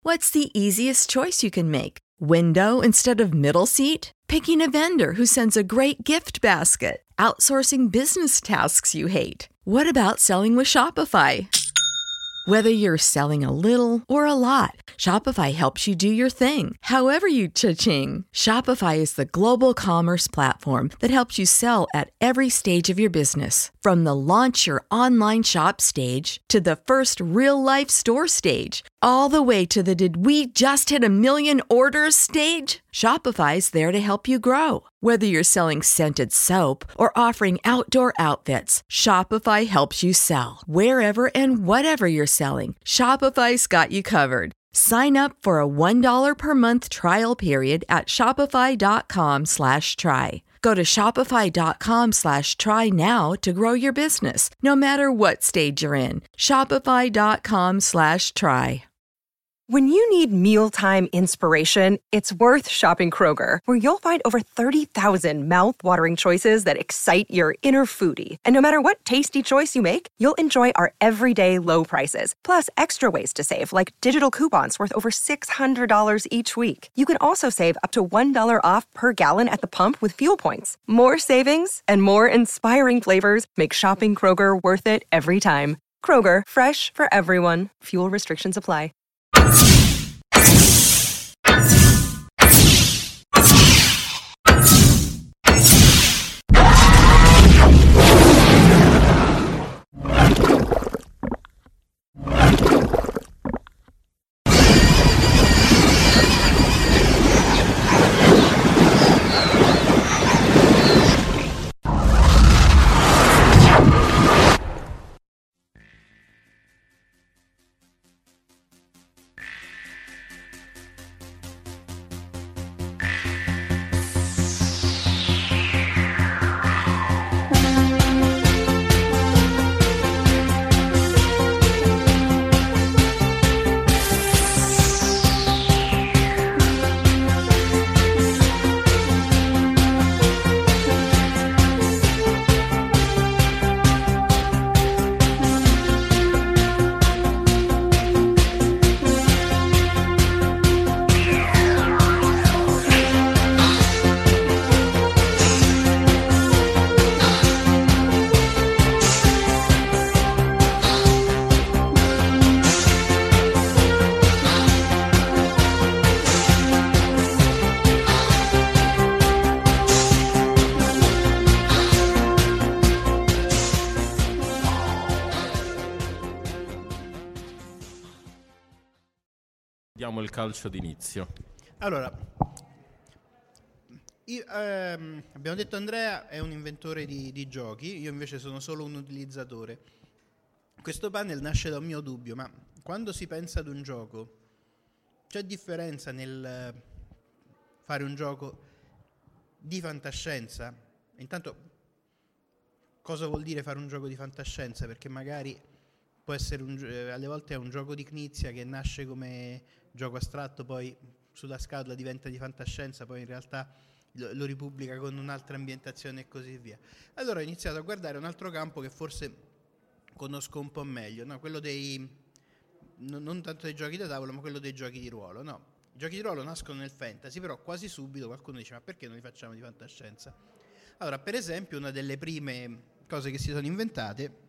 What's the easiest choice you can make? Window instead of middle seat? Picking a vendor who sends a great gift basket? Outsourcing business tasks you hate? What about selling with Shopify? Whether you're selling a little or a lot, Shopify helps you do your thing, however you cha-ching. Shopify is the global commerce platform that helps you sell at every stage of your business. From the launch your online shop stage to the first real-life store stage, all the way to the did we just hit a million orders stage. Shopify's there to help you grow. Whether you're selling scented soap or offering outdoor outfits, Shopify helps you sell. Wherever and whatever you're selling, Shopify's got you covered. Sign up for a $1 per month trial period at shopify.com/try. Go to shopify.com/try now to grow your business, no matter what stage you're in. Shopify.com/try. When you need mealtime inspiration, it's worth shopping Kroger, where you'll find over 30,000 mouth-watering choices that excite your inner foodie. And no matter what tasty choice you make, you'll enjoy our everyday low prices, plus extra ways to save, like digital coupons worth over $600 each week. You can also save up to $1 off per gallon at the pump with fuel points. More savings and more inspiring flavors make shopping Kroger worth it every time. Kroger, fresh for everyone. Fuel restrictions apply. Diamo il calcio d'inizio. Allora, abbiamo detto Andrea è un inventore di giochi, io invece sono solo un utilizzatore. Questo panel nasce da un mio dubbio, ma quando si pensa ad un gioco, c'è differenza nel fare un gioco di fantascienza? Intanto, cosa vuol dire fare un gioco di fantascienza? Perché magari può essere alle volte è un gioco di Knizia che nasce come gioco astratto, poi sulla scatola diventa di fantascienza, poi in realtà lo ripubblica con un'altra ambientazione e così via. Allora ho iniziato a guardare un altro campo che forse conosco un po' meglio, no? Quello non tanto dei giochi da tavolo, ma quello dei giochi di ruolo. No, i giochi di ruolo nascono nel fantasy, però quasi subito qualcuno dice: ma perché non li facciamo di fantascienza? Allora, per esempio, una delle prime cose che si sono inventate,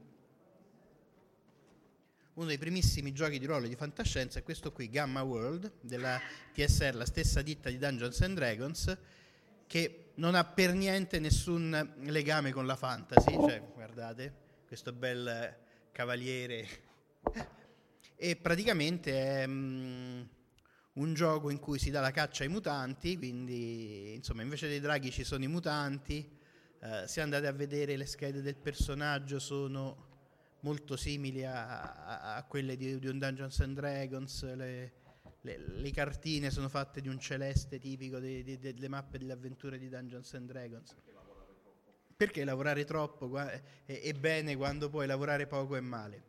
uno dei primissimi giochi di ruolo di fantascienza è questo qui, Gamma World, della TSR, la stessa ditta di Dungeons and Dragons, che non ha per niente nessun legame con la fantasy, cioè guardate questo bel cavaliere, e praticamente è un gioco in cui si dà la caccia ai mutanti, quindi insomma invece dei draghi ci sono i mutanti. Se andate a vedere le schede del personaggio sono molto simili a quelle di un Dungeons and Dragons, le cartine sono fatte di un celeste tipico delle mappe delle avventure di Dungeons and Dragons. Perché lavorare troppo è bene quando puoi lavorare poco è male.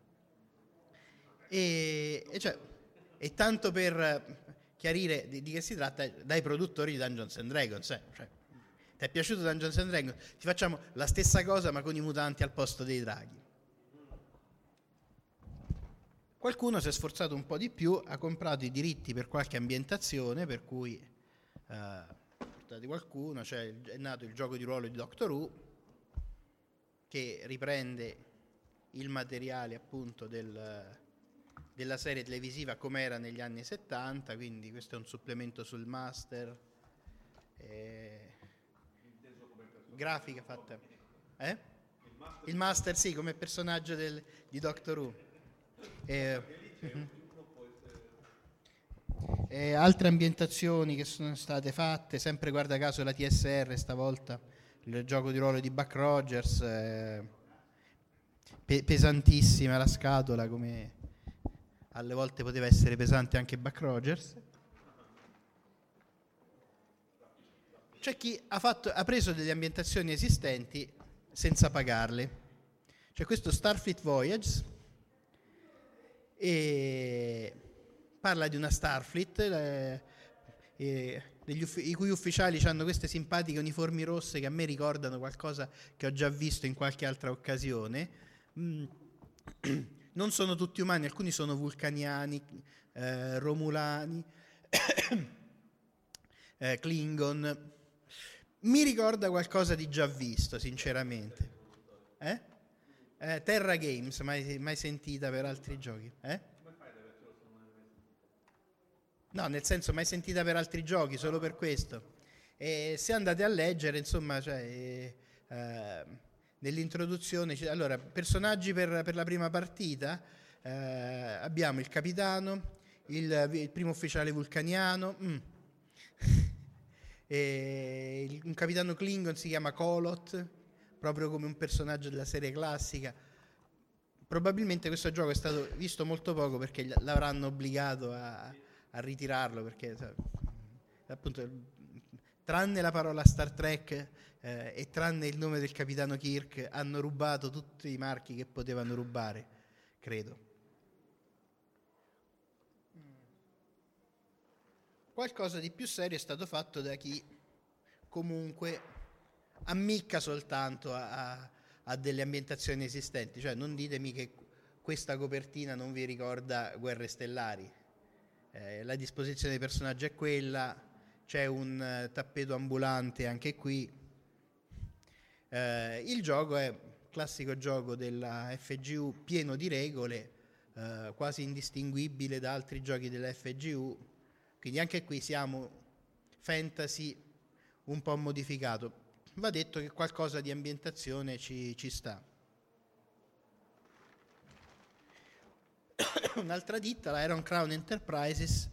E tanto per chiarire di che si tratta, dai produttori di Dungeons and Dragons, cioè, ti è piaciuto Dungeons and Dragons? Ti facciamo la stessa cosa ma con i mutanti al posto dei draghi. Qualcuno si è sforzato un po' di più, ha comprato i diritti per qualche ambientazione, per cui portati qualcuno, cioè è nato il gioco di ruolo di Doctor Who, che riprende il materiale appunto della serie televisiva come era negli anni 70, quindi questo è un supplemento sul master, grafica fatta. Il master sì, come personaggio di Doctor Who. Altre ambientazioni che sono state fatte, sempre guarda caso la TSR stavolta, il gioco di ruolo di Buck Rogers, pesantissima la scatola, come alle volte poteva essere pesante anche Buck Rogers. C'è chi ha preso delle ambientazioni esistenti senza pagarle. C'è questo Starfleet Voyage, e parla di una Starfleet i cui ufficiali hanno queste simpatiche uniformi rosse che a me ricordano qualcosa che ho già visto in qualche altra occasione. Non sono tutti umani, alcuni sono vulcaniani, romulani, Klingon. Mi ricorda qualcosa di già visto, sinceramente. Terra Games, mai sentita per altri giochi? No, nel senso mai sentita per altri giochi, solo per questo. E se andate a leggere, insomma, cioè, nell'introduzione, allora, personaggi per la prima partita, abbiamo il capitano, il primo ufficiale vulcaniano, un capitano Klingon si chiama Kolot, proprio come un personaggio della serie classica. Probabilmente questo gioco è stato visto molto poco perché l'avranno obbligato a ritirarlo, perché appunto tranne la parola Star Trek e tranne il nome del capitano Kirk hanno rubato tutti i marchi che potevano rubare, credo. Qualcosa di più serio è stato fatto da chi comunque ammicca soltanto a delle ambientazioni esistenti, cioè non ditemi che questa copertina non vi ricorda Guerre Stellari. La disposizione dei personaggi è quella, c'è un tappeto ambulante anche qui. Il gioco è classico gioco della FGU pieno di regole, quasi indistinguibile da altri giochi della FGU, quindi anche qui siamo fantasy un po' modificato. Va detto che qualcosa di ambientazione ci sta. Un'altra ditta, la Iron Crown Enterprises,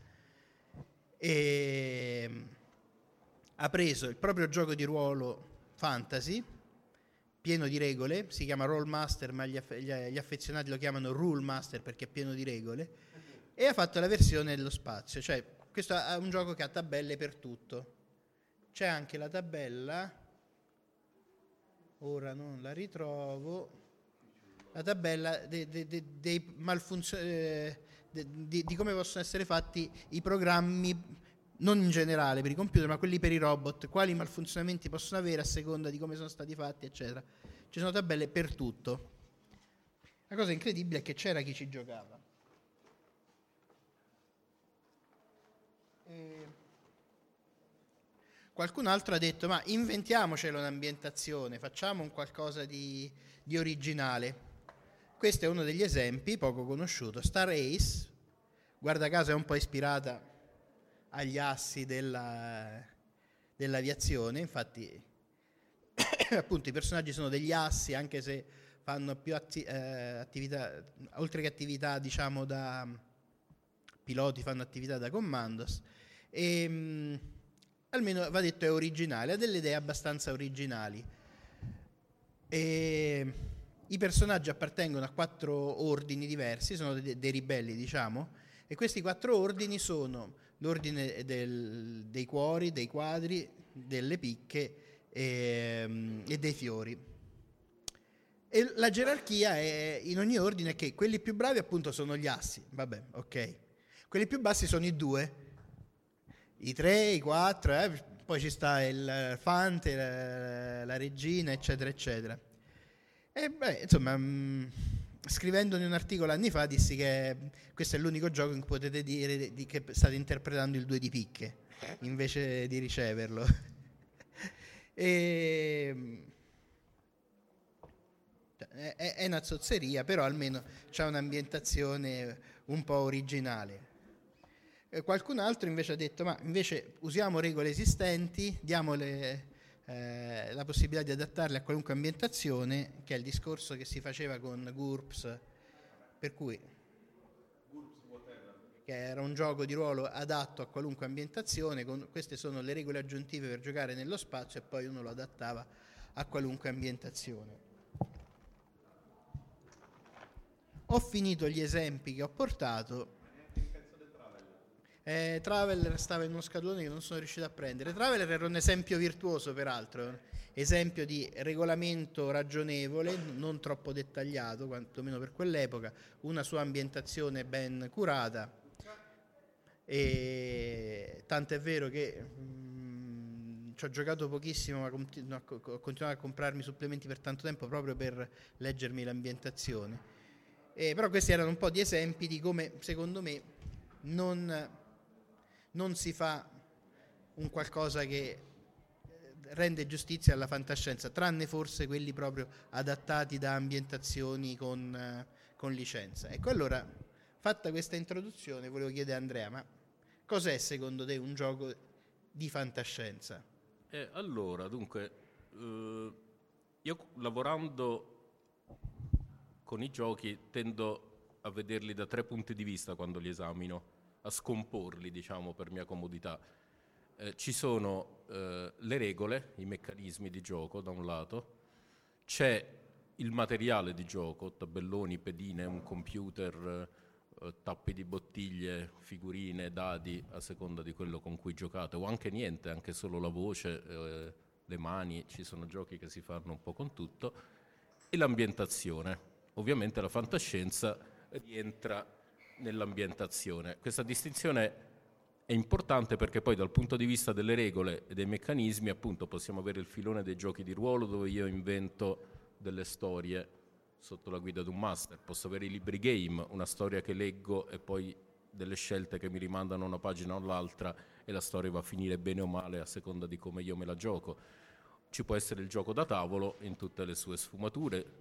ha preso il proprio gioco di ruolo fantasy pieno di regole, si chiama Roll Master, ma gli affezionati lo chiamano Rule Master perché è pieno di regole, e ha fatto la versione dello spazio, cioè questo è un gioco che ha tabelle per tutto. C'è anche la tabella, ora non la ritrovo, la tabella dei di come possono essere fatti i programmi, non in generale per i computer, ma quelli per i robot, quali malfunzionamenti possono avere a seconda di come sono stati fatti, eccetera. Ci sono tabelle per tutto. La cosa incredibile è che c'era chi ci giocava. Qualcun altro ha detto: ma inventiamocelo un'ambientazione, facciamo un qualcosa di originale. Questo è uno degli esempi poco conosciuto. Star Ace, guarda caso, è un po' ispirata agli assi dell'aviazione, infatti appunto i personaggi sono degli assi, anche se fanno più attività, oltre che attività diciamo da piloti, fanno attività da commandos, e almeno va detto è originale, ha delle idee abbastanza originali. E i personaggi appartengono a 4 ordini diversi, sono dei ribelli, diciamo, e questi 4 ordini sono l'ordine dei cuori, dei quadri, delle picche e dei fiori. E la gerarchia è in ogni ordine che quelli più bravi appunto sono gli assi, vabbè, ok. Quelli più bassi sono i 2, i 3, i 4, poi ci sta il fante, la regina, eccetera, eccetera. E beh, insomma, scrivendone un articolo anni fa dissi che questo è l'unico gioco in cui potete dire che state interpretando il 2 di picche invece di riceverlo. È una zozzeria, però almeno c'ha un'ambientazione un po' originale. Qualcun altro invece ha detto: ma invece usiamo regole esistenti, diamole la possibilità di adattarle a qualunque ambientazione, che è il discorso che si faceva con GURPS, per cui che era un gioco di ruolo adatto a qualunque ambientazione, queste sono le regole aggiuntive per giocare nello spazio, e poi uno lo adattava a qualunque ambientazione. Ho finito gli esempi che ho portato. Traveller stava in uno scatolone che non sono riuscito a prendere. Traveller era un esempio virtuoso, peraltro, esempio di regolamento ragionevole, non troppo dettagliato, quantomeno per quell'epoca, una sua ambientazione ben curata, e tanto è vero che ci ho giocato pochissimo, ma ho continuato a comprarmi supplementi per tanto tempo proprio per leggermi l'ambientazione. Però questi erano un po' di esempi di come, secondo me, non si fa un qualcosa che rende giustizia alla fantascienza, tranne forse quelli proprio adattati da ambientazioni con licenza. Ecco, allora, fatta questa introduzione, volevo chiedere a Andrea: ma cos'è secondo te un gioco di fantascienza? Allora, dunque, io lavorando con i giochi tendo a vederli da 3 punti di vista quando li esamino, a scomporli, diciamo, per mia comodità. Ci sono le regole, i meccanismi di gioco da un lato, c'è il materiale di gioco, tabelloni, pedine, un computer, tappi di bottiglie, figurine, dadi, a seconda di quello con cui giocate, o anche niente, anche solo la voce, le mani, ci sono giochi che si fanno un po' con tutto, e l'ambientazione. Ovviamente la fantascienza rientra nell'ambientazione. Questa distinzione è importante perché poi dal punto di vista delle regole e dei meccanismi, appunto, possiamo avere il filone dei giochi di ruolo, dove io invento delle storie sotto la guida di un master. Posso avere i libri game, una storia che leggo e poi delle scelte che mi rimandano una pagina o l'altra, e la storia va a finire bene o male a seconda di come io me la gioco. Ci può essere il gioco da tavolo in tutte le sue sfumature,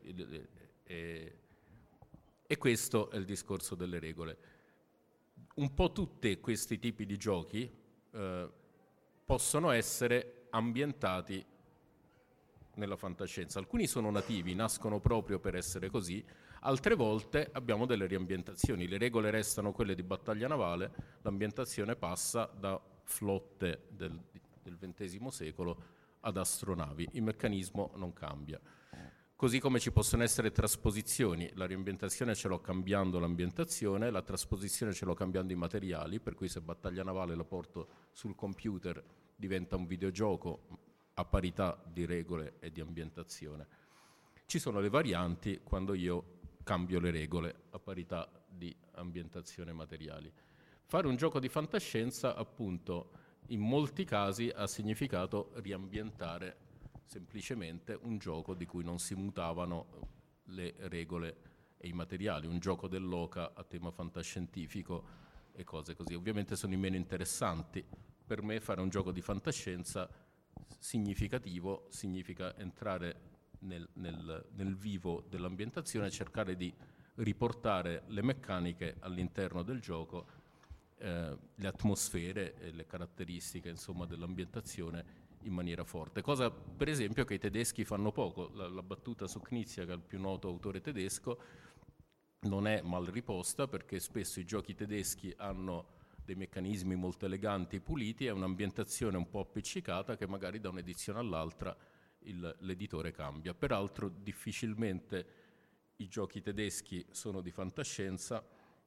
e questo è il discorso delle regole. Un po' tutti questi tipi di giochi possono essere ambientati nella fantascienza. Alcuni sono nativi, nascono proprio per essere così, altre volte abbiamo delle riambientazioni. Le regole restano quelle di battaglia navale, l'ambientazione passa da flotte del XX secolo ad astronavi, il meccanismo non cambia. Così come ci possono essere trasposizioni, la riambientazione ce l'ho cambiando l'ambientazione, la trasposizione ce l'ho cambiando i materiali, per cui se battaglia navale la porto sul computer diventa un videogioco a parità di regole e di ambientazione. Ci sono le varianti quando io cambio le regole a parità di ambientazione e materiali. Fare un gioco di fantascienza, appunto, in molti casi ha significato riambientare semplicemente un gioco di cui non si mutavano le regole e i materiali, un gioco dell'oca a tema fantascientifico e cose così. Ovviamente sono i meno interessanti. Per me fare un gioco di fantascienza significativo significa entrare nel vivo dell'ambientazione e cercare di riportare le meccaniche all'interno del gioco, le atmosfere e le caratteristiche, insomma, dell'ambientazione in maniera forte, cosa per esempio che i tedeschi fanno poco. La battuta su Knizia, che è il più noto autore tedesco, non è mal riposta, perché spesso i giochi tedeschi hanno dei meccanismi molto eleganti, puliti, e un'ambientazione un po' appiccicata che magari da un'edizione all'altra l'editore cambia. Peraltro difficilmente i giochi tedeschi sono di fantascienza,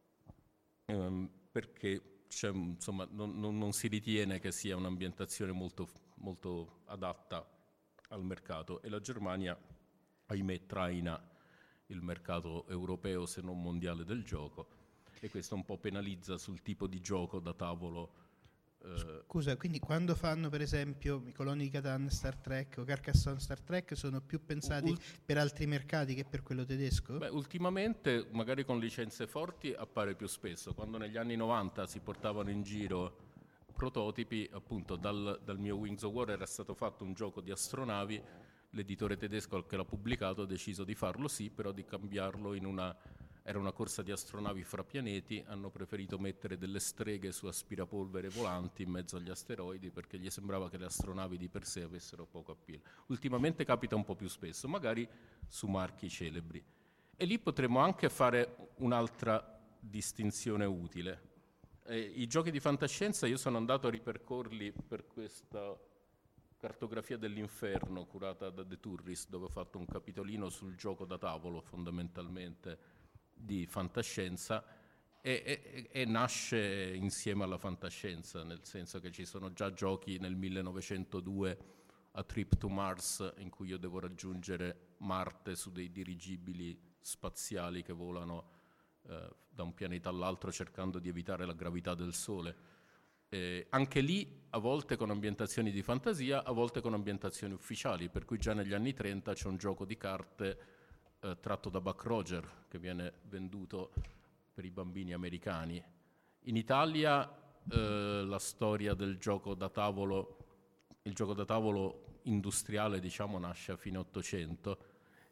perché insomma, non si ritiene che sia un'ambientazione molto adatta al mercato, e la Germania, ahimè, traina il mercato europeo, se non mondiale, del gioco, e questo un po' penalizza sul tipo di gioco da tavolo Scusa, quindi quando fanno per esempio i Coloni di Catan Star Trek o Carcassonne Star Trek sono più pensati per altri mercati che per quello tedesco? Beh, ultimamente, magari con licenze forti, appare più spesso. Quando negli anni 90 si portavano in giro prototipi, appunto dal mio Wings of War era stato fatto un gioco di astronavi, l'editore tedesco che l'ha pubblicato ha deciso di farlo sì, però di cambiarlo era una corsa di astronavi fra pianeti, hanno preferito mettere delle streghe su aspirapolvere volanti in mezzo agli asteroidi perché gli sembrava che le astronavi di per sé avessero poco appeal. Ultimamente capita un po' più spesso, magari su marchi celebri. E lì potremmo anche fare un'altra distinzione utile. I giochi di fantascienza io sono andato a ripercorrerli per questa cartografia dell'inferno curata da The Tourist, dove ho fatto un capitolino sul gioco da tavolo fondamentalmente di fantascienza e nasce insieme alla fantascienza, nel senso che ci sono già giochi nel 1902 a Trip to Mars in cui io devo raggiungere Marte su dei dirigibili spaziali che volano da un pianeta all'altro cercando di evitare la gravità del Sole. Anche lì a volte con ambientazioni di fantasia, a volte con ambientazioni ufficiali, per cui già negli anni 30 c'è un gioco di carte tratto da Buck Roger che viene venduto per i bambini americani. In Italia la storia del gioco da tavolo, il gioco da tavolo industriale diciamo nasce a fine Ottocento.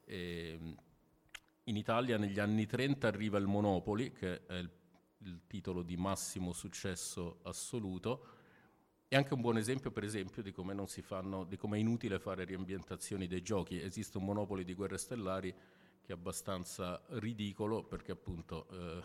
In Italia negli anni 30 arriva il Monopoly, che è il titolo di massimo successo assoluto, è anche un buon esempio, per esempio, di come non si fanno, di come è inutile fare riambientazioni dei giochi. Esiste un Monopoly di Guerre Stellari che è abbastanza ridicolo perché appunto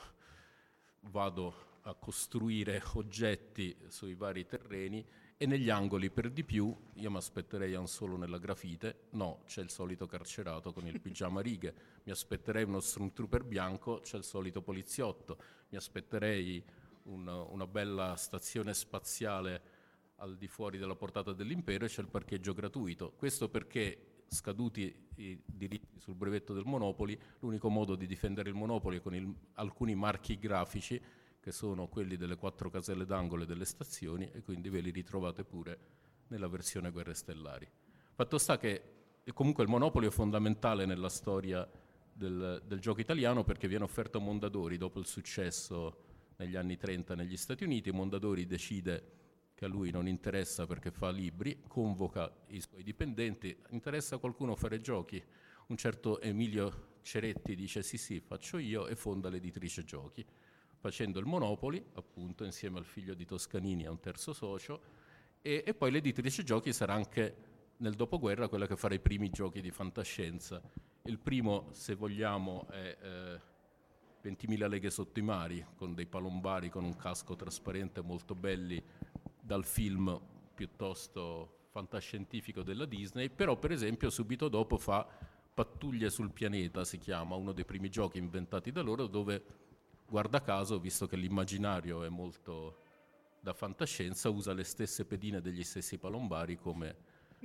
vado a costruire oggetti sui vari terreni e negli angoli per di più io mi aspetterei un solo nella grafite, no, c'è il solito carcerato con il pigiama a righe, mi aspetterei uno stormtrooper bianco, c'è il solito poliziotto, mi aspetterei una bella stazione spaziale al di fuori della portata dell'impero e c'è il parcheggio gratuito. Questo perché, scaduti i diritti sul brevetto del Monopoly, l'unico modo di difendere il Monopoly è con alcuni marchi grafici che sono quelli delle 4 caselle d'angolo e delle stazioni, e quindi ve li ritrovate pure nella versione Guerre Stellari. Fatto sta che comunque il Monopoly è fondamentale nella storia del gioco italiano perché viene offerto a Mondadori dopo il successo negli anni 30 negli Stati Uniti. Mondadori decide che a lui non interessa perché fa libri, convoca i suoi dipendenti, interessa a qualcuno fare giochi? Un certo Emilio Ceretti dice sì, faccio io, e fonda l'editrice Giochi, facendo il Monopoly, appunto, insieme al figlio di Toscanini e a un terzo socio, e poi l'editrice Giochi sarà anche nel dopoguerra quella che farà i primi giochi di fantascienza. Il primo, se vogliamo, è 20.000 leghe sotto i mari, con dei palombari con un casco trasparente molto belli dal film piuttosto fantascientifico della Disney, però per esempio subito dopo fa Pattuglie sul pianeta, si chiama, uno dei primi giochi inventati da loro, dove guarda caso, visto che l'immaginario è molto da fantascienza, usa le stesse pedine degli stessi palombari come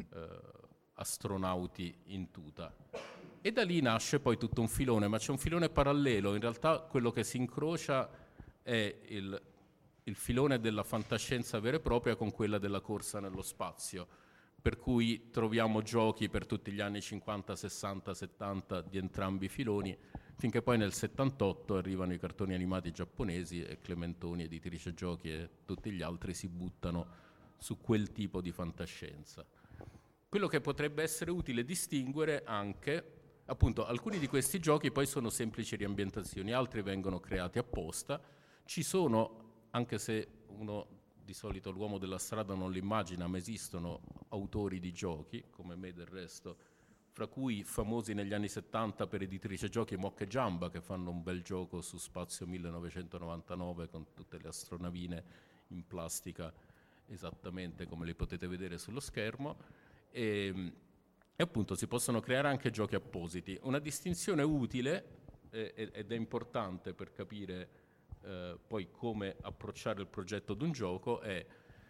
astronauti in tuta. E da lì nasce poi tutto un filone, ma c'è un filone parallelo. In realtà quello che si incrocia è il filone della fantascienza vera e propria con quella della corsa nello spazio, per cui troviamo giochi per tutti gli anni 50, 60, 70 di entrambi i filoni, finché poi nel 78 arrivano i cartoni animati giapponesi e Clementoni, editrice Giochi, e tutti gli altri si buttano su quel tipo di fantascienza. Quello che potrebbe essere utile distinguere anche, appunto, alcuni di questi giochi poi sono semplici riambientazioni, altri vengono creati apposta. Ci sono, anche se uno di solito l'uomo della strada non li immagina, ma esistono autori di giochi, come me del resto, fra cui famosi negli anni 70 per editrice Giochi Mocca e Giamba, che fanno un bel gioco su Spazio 1999 con tutte le astronavine in plastica esattamente come le potete vedere sullo schermo, e appunto si possono creare anche giochi appositi. Una distinzione utile ed è importante per capire poi come approcciare il progetto di un gioco è,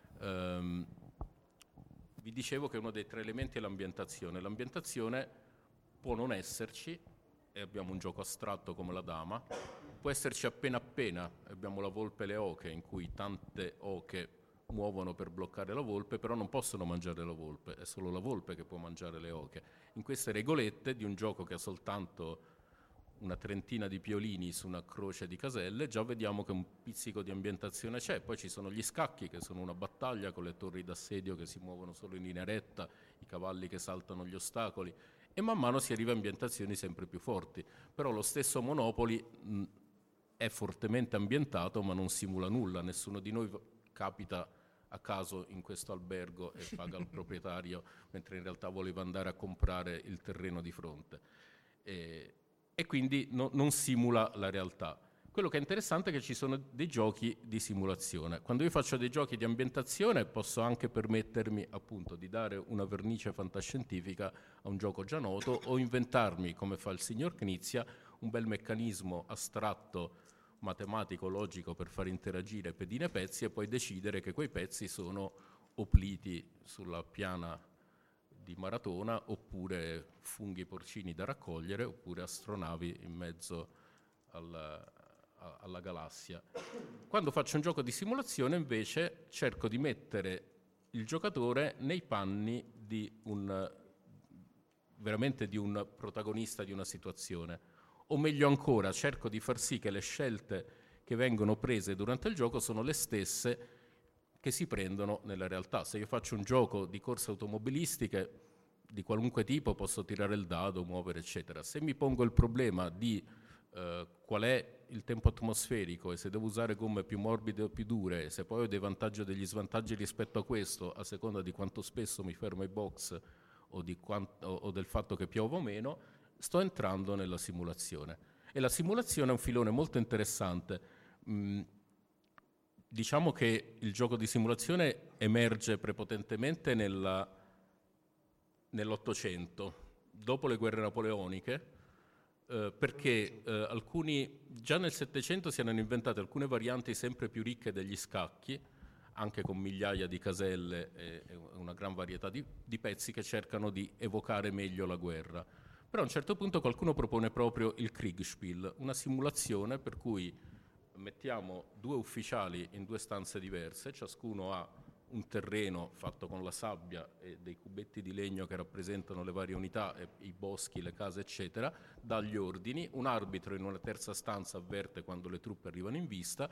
vi dicevo che uno dei 3 elementi è l'ambientazione. L'ambientazione può non esserci, e abbiamo un gioco astratto come la dama, può esserci appena, abbiamo la volpe e le oche, in cui tante oche muovono per bloccare la volpe, però non possono mangiare la volpe, è solo la volpe che può mangiare le oche. In queste regolette di un gioco che ha soltanto una trentina di piolini su una croce di caselle, già vediamo che un pizzico di ambientazione c'è. Poi ci sono gli scacchi, che sono una battaglia con le torri d'assedio che si muovono solo in linea retta, i cavalli che saltano gli ostacoli, e man mano si arriva a ambientazioni sempre più forti. Però lo stesso Monopoly è fortemente ambientato, ma non simula nulla. Nessuno di noi capita a caso in questo albergo e paga il proprietario, mentre in realtà voleva andare a comprare il terreno di fronte. E quindi non simula la realtà. Quello che è interessante è che ci sono dei giochi di simulazione. Quando io faccio dei giochi di ambientazione posso anche permettermi appunto di dare una vernice fantascientifica a un gioco già noto, o inventarmi, come fa il signor Knizia, un bel meccanismo astratto, matematico, logico per far interagire pedine e pezzi, e poi decidere che quei pezzi sono opliti sulla piana di Maratona, oppure funghi porcini da raccogliere, oppure astronavi in mezzo alla galassia. Quando faccio un gioco di simulazione invece cerco di mettere il giocatore nei panni veramente di un protagonista di una situazione, o meglio ancora cerco di far sì che le scelte che vengono prese durante il gioco sono le stesse che si prendono nella realtà. Se io faccio un gioco di corse automobilistiche di qualunque tipo, posso tirare il dado, muovere eccetera. Se mi pongo il problema di qual è il tempo atmosferico e se devo usare gomme più morbide o più dure, e se poi ho dei vantaggi o degli svantaggi rispetto a questo, a seconda di quanto spesso mi fermo ai box o del fatto che piova o meno, sto entrando nella simulazione. E la simulazione è un filone molto interessante. Diciamo che il gioco di simulazione emerge prepotentemente nell'Ottocento, dopo le guerre napoleoniche, perché già nel Settecento si erano inventate alcune varianti sempre più ricche degli scacchi, anche con migliaia di caselle e una gran varietà di pezzi che cercano di evocare meglio la guerra. Però a un certo punto qualcuno propone proprio il Kriegspiel, una simulazione per cui mettiamo due ufficiali in due stanze diverse, ciascuno ha un terreno fatto con la sabbia e dei cubetti di legno che rappresentano le varie unità, i boschi, le case eccetera, dà gli ordini, un arbitro in una terza stanza avverte quando le truppe arrivano in vista,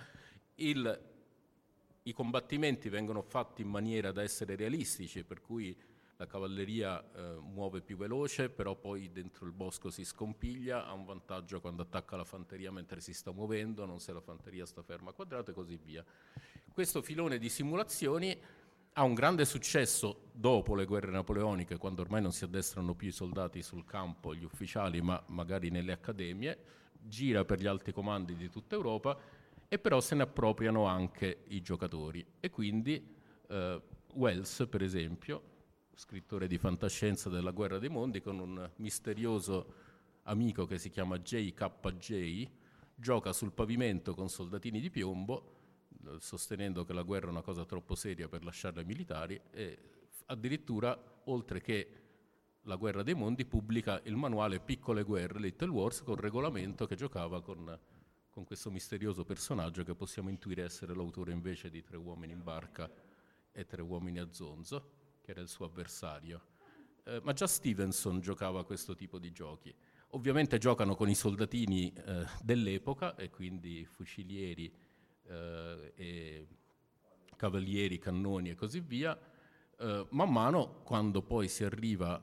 i combattimenti vengono fatti in maniera da essere realistici, per cui la cavalleria muove più veloce, però poi dentro il bosco si scompiglia, ha un vantaggio quando attacca la fanteria mentre si sta muovendo, non se la fanteria sta ferma a quadrato e così via. Questo filone di simulazioni ha un grande successo dopo le guerre napoleoniche, quando ormai non si addestrano più i soldati sul campo, gli ufficiali, ma magari nelle accademie, gira per gli alti comandi di tutta Europa, e però se ne appropriano anche i giocatori. E quindi Wells, per esempio, scrittore di fantascienza della Guerra dei Mondi, con un misterioso amico che si chiama JKJ, gioca sul pavimento con soldatini di piombo, sostenendo che la guerra è una cosa troppo seria per lasciarla ai militari, e addirittura, oltre che la Guerra dei Mondi, pubblica il manuale Piccole Guerre, Little Wars, con regolamento, che giocava con questo misterioso personaggio che possiamo intuire essere l'autore invece di Tre uomini in barca e Tre uomini a zonzo, che era il suo avversario. Ma già Stevenson giocava a questo tipo di giochi. Ovviamente giocano con i soldatini dell'epoca, e quindi fucilieri e cavalieri, cannoni e così via. Man mano, quando poi si arriva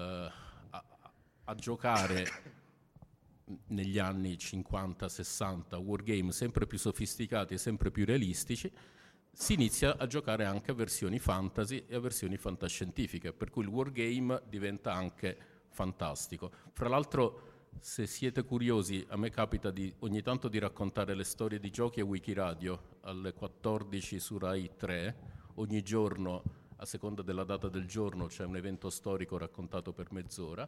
a giocare negli anni 50-60 wargame sempre più sofisticati e sempre più realistici, si inizia a giocare anche a versioni fantasy e a versioni fantascientifiche, per cui il wargame diventa anche fantastico. Fra l'altro, se siete curiosi, a me capita ogni tanto di raccontare le storie di giochi a Wikiradio alle 14 su Rai 3. Ogni giorno, a seconda della data del giorno, c'è un evento storico raccontato per mezz'ora.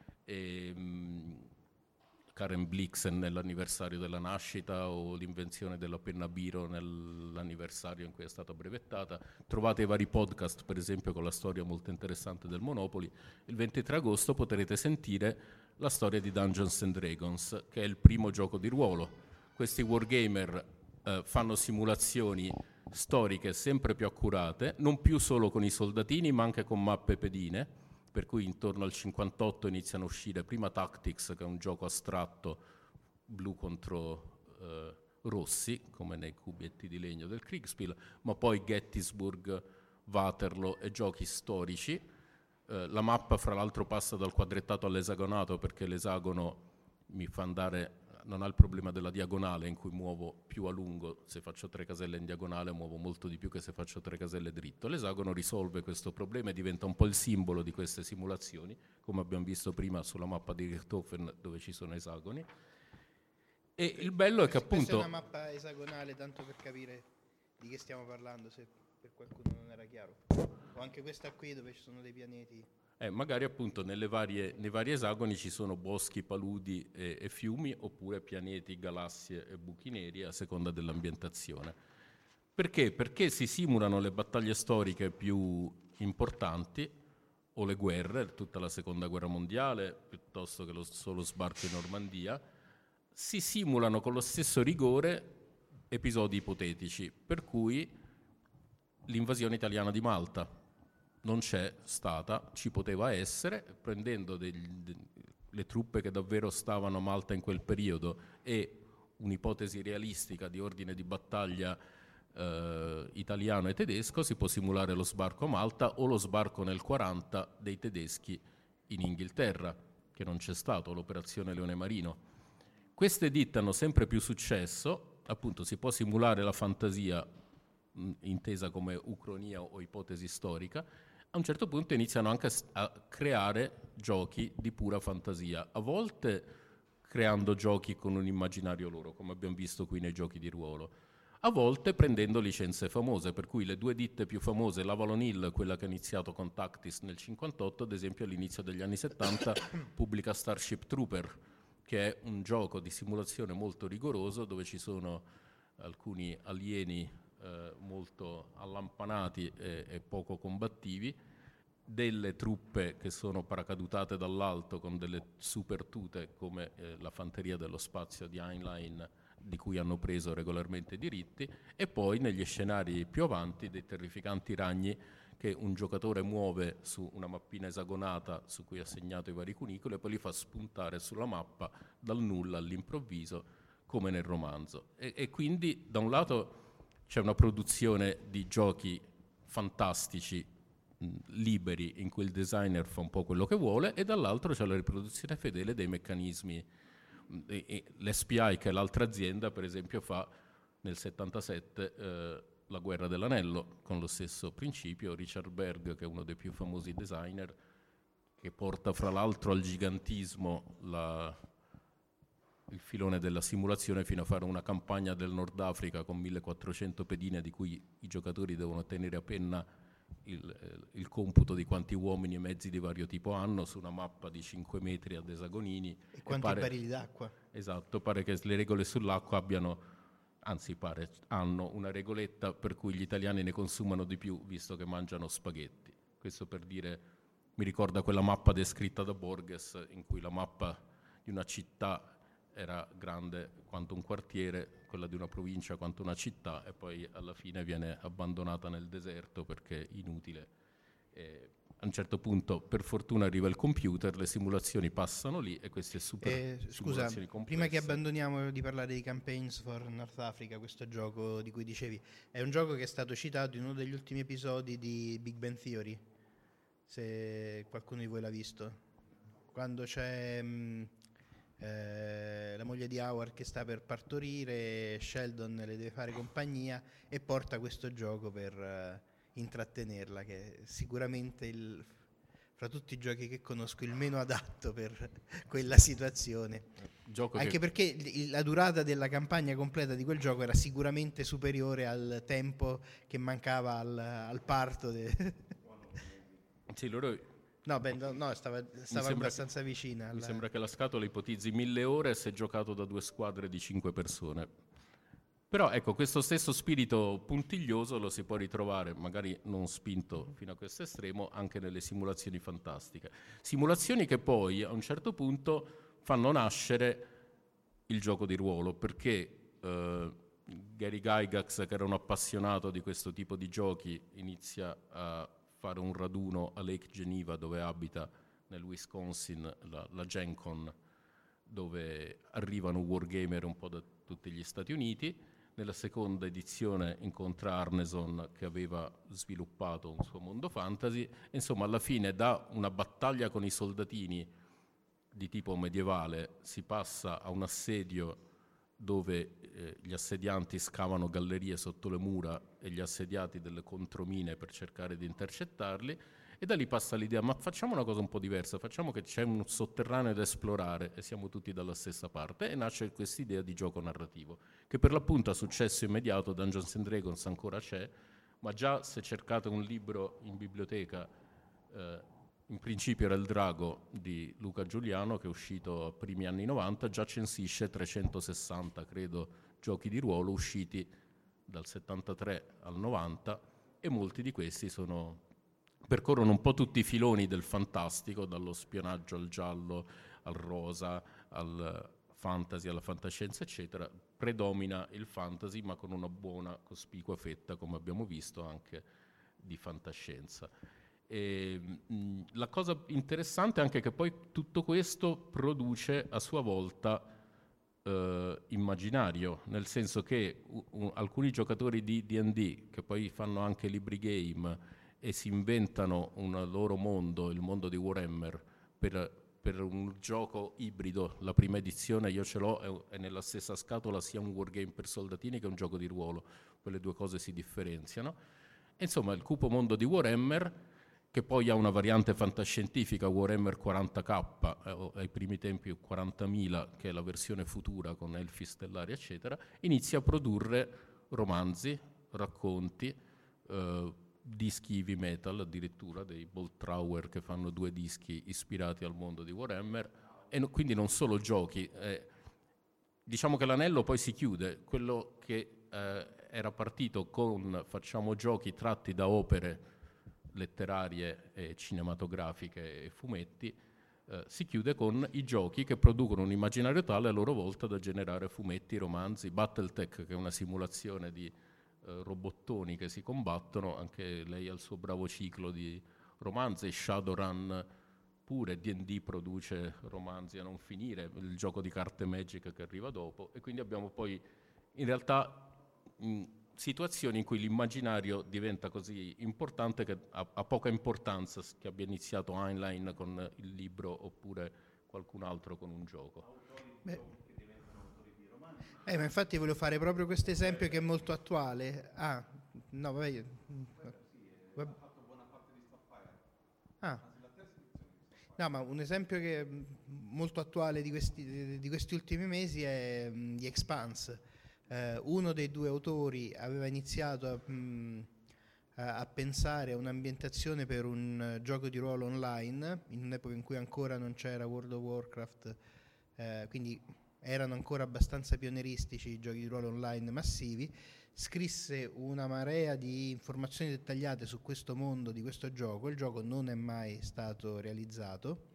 Karen Blixen nell'anniversario della nascita, o l'invenzione della penna biro nell'anniversario in cui è stata brevettata. Trovate i vari podcast, per esempio, con la storia molto interessante del Monopoly. Il 23 agosto potrete sentire la storia di Dungeons and Dragons, che è il primo gioco di ruolo. Questi wargamer fanno simulazioni storiche sempre più accurate, non più solo con i soldatini ma anche con mappe pedine, per cui intorno al 58 iniziano a uscire prima Tactics, che è un gioco astratto blu contro rossi, come nei cubetti di legno del Kriegspiel, ma poi Gettysburg, Waterloo e giochi storici. La mappa fra l'altro passa dal quadrettato all'esagonato, perché l'esagono mi fa andare, non ha il problema della diagonale in cui muovo più a lungo. Se faccio 3 caselle in diagonale muovo molto di più che se faccio 3 caselle dritto. L'esagono risolve questo problema e diventa un po' il simbolo di queste simulazioni, come abbiamo visto prima sulla mappa di Richthofen, dove ci sono esagoni. E il bello è che appunto... Questa è una mappa esagonale, tanto per capire di che stiamo parlando, se per qualcuno non era chiaro. O anche questa qui dove ci sono dei pianeti. Magari appunto nei vari esagoni ci sono boschi, paludi e fiumi, oppure pianeti, galassie e buchi neri, a seconda dell'ambientazione. Perché? Perché si simulano le battaglie storiche più importanti, o le guerre, tutta la seconda guerra mondiale, piuttosto che lo solo sbarco in Normandia. Si simulano con lo stesso rigore episodi ipotetici, per cui l'invasione italiana di Malta non c'è stata, ci poteva essere, prendendo le truppe che davvero stavano a Malta in quel periodo e un'ipotesi realistica di ordine di battaglia italiano e tedesco, si può simulare lo sbarco a Malta o lo sbarco nel 40 dei tedeschi in Inghilterra, che non c'è stato, l'operazione Leone Marino. Queste ditte hanno sempre più successo, appunto si può simulare la fantasia intesa come ucronia o ipotesi storica. A un certo punto iniziano anche a creare giochi di pura fantasia, a volte creando giochi con un immaginario loro, come abbiamo visto qui nei giochi di ruolo, a volte prendendo licenze famose, per cui le 2 ditte più famose, l'Avalon Hill, quella che ha iniziato con Tactics nel 58, ad esempio all'inizio degli anni 70 pubblica Starship Trooper, che è un gioco di simulazione molto rigoroso, dove ci sono alcuni alieni molto allampanati e poco combattivi, delle truppe che sono paracadutate dall'alto con delle super tute come la fanteria dello spazio di Heinlein, di cui hanno preso regolarmente diritti, e poi negli scenari più avanti dei terrificanti ragni che un giocatore muove su una mappina esagonata su cui ha segnato i vari cunicoli e poi li fa spuntare sulla mappa dal nulla all'improvviso, come nel romanzo. E quindi da un lato c'è una produzione di giochi fantastici, liberi, in cui il designer fa un po' quello che vuole, e dall'altro c'è la riproduzione fedele dei meccanismi. L'SPI, che è l'altra azienda, per esempio fa nel 77 la Guerra dell'Anello, con lo stesso principio. Richard Berg, che è uno dei più famosi designer, che porta fra l'altro al gigantismo il filone della simulazione, fino a fare una campagna del Nord Africa con 1400 pedine, di cui i giocatori devono tenere a penna il computo di quanti uomini e mezzi di vario tipo hanno, su una mappa di 5 metri ad esagonini. E quanti barili d'acqua. Esatto, pare che le regole sull'acqua hanno una regoletta per cui gli italiani ne consumano di più, visto che mangiano spaghetti. Questo per dire, mi ricorda quella mappa descritta da Borges, in cui la mappa di una città era grande quanto un quartiere, quella di una provincia quanto una città, e poi alla fine viene abbandonata nel deserto perché inutile. A un certo punto, per fortuna, arriva il computer, le simulazioni passano lì, e queste super simulazioni complesse. Prima che abbandoniamo di parlare di Campaigns for North Africa, questo gioco di cui dicevi, è un gioco che è stato citato in uno degli ultimi episodi di Big Bang Theory, se qualcuno di voi l'ha visto, quando c'è la moglie di Howard che sta per partorire, Sheldon le deve fare compagnia e porta questo gioco per intrattenerla, che è sicuramente fra tutti i giochi che conosco il meno adatto per quella situazione, anche perché la durata della campagna completa di quel gioco era sicuramente superiore al tempo che mancava al parto Sì, loro... stava abbastanza vicina. Mi sembra che la scatola ipotizzi 1000 ore se giocato da 2 squadre di 5 persone. Però ecco, questo stesso spirito puntiglioso lo si può ritrovare, magari non spinto fino a questo estremo, anche nelle simulazioni fantastiche. Simulazioni che poi a un certo punto fanno nascere il gioco di ruolo, perché Gary Gygax, che era un appassionato di questo tipo di giochi, inizia a fare un raduno a Lake Geneva, dove abita nel Wisconsin, la Gen Con, dove arrivano wargamer un po' da tutti gli Stati Uniti. Nella seconda edizione incontra Arneson, che aveva sviluppato un suo mondo fantasy. Insomma, alla fine, da una battaglia con i soldatini di tipo medievale si passa a un assedio dove gli assedianti scavano gallerie sotto le mura e gli assediati delle contromine per cercare di intercettarli, e da lì passa l'idea: ma facciamo una cosa un po' diversa, facciamo che c'è un sotterraneo da esplorare e siamo tutti dalla stessa parte, e nasce questa idea di gioco narrativo, che per l'appunto ha successo immediato. Dungeons and Dragons ancora c'è, ma già se cercate un libro in biblioteca, in principio era Il Drago di Luca Giuliano, che è uscito a primi anni 90, già censisce 360, credo, giochi di ruolo usciti dal 73 al 90, e molti di questi percorrono un po' tutti i filoni del fantastico, dallo spionaggio al giallo, al rosa, al fantasy, alla fantascienza, eccetera. Predomina il fantasy, ma con una buona, cospicua fetta, come abbiamo visto, anche di fantascienza. E la cosa interessante è anche che poi tutto questo produce a sua volta immaginario, nel senso che alcuni giocatori di D&D, che poi fanno anche libri game e si inventano un loro mondo, il mondo di Warhammer, per un gioco ibrido. La prima edizione io ce l'ho, è nella stessa scatola sia un wargame per soldatini che un gioco di ruolo, quelle due cose si differenziano. E insomma, il cupo mondo di Warhammer, che poi ha una variante fantascientifica, Warhammer 40k, ai primi tempi 40.000, che è la versione futura con elfi stellari, eccetera, inizia a produrre romanzi, racconti, dischi heavy metal, addirittura dei Bolt Thrower che fanno 2 dischi ispirati al mondo di Warhammer, e quindi non solo giochi. Diciamo che l'anello poi si chiude, quello che era partito con facciamo giochi tratti da opere letterarie e cinematografiche e fumetti, si chiude con i giochi che producono un immaginario tale a loro volta da generare fumetti, romanzi. Battletech, che è una simulazione di robottoni che si combattono, anche lei ha il suo bravo ciclo di romanzi. Shadowrun pure, D&D produce romanzi a non finire, il gioco di carte Magic che arriva dopo, e quindi abbiamo poi in realtà situazioni in cui l'immaginario diventa così importante che ha poca importanza che abbia iniziato Heinlein con il libro oppure qualcun altro con un gioco. Ma infatti volevo fare proprio questo esempio che è molto attuale. No, vabbè. No, ma un esempio che è molto attuale di questi ultimi mesi è The Expanse. Uno dei 2 autori aveva iniziato a pensare a un'ambientazione per un gioco di ruolo online, in un'epoca in cui ancora non c'era World of Warcraft, quindi erano ancora abbastanza pionieristici i giochi di ruolo online massivi. Scrisse una marea di informazioni dettagliate su questo mondo di questo gioco. Il gioco non è mai stato realizzato.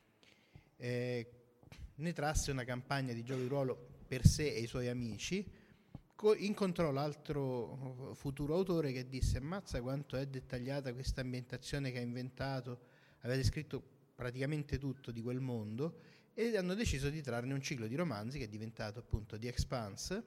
Ne trasse una campagna di gioco di ruolo per sé e i suoi amici. Incontrò l'altro futuro autore che disse: ammazza quanto è dettagliata questa ambientazione che ha inventato, avete scritto praticamente tutto di quel mondo, e hanno deciso di trarne un ciclo di romanzi che è diventato appunto The Expanse,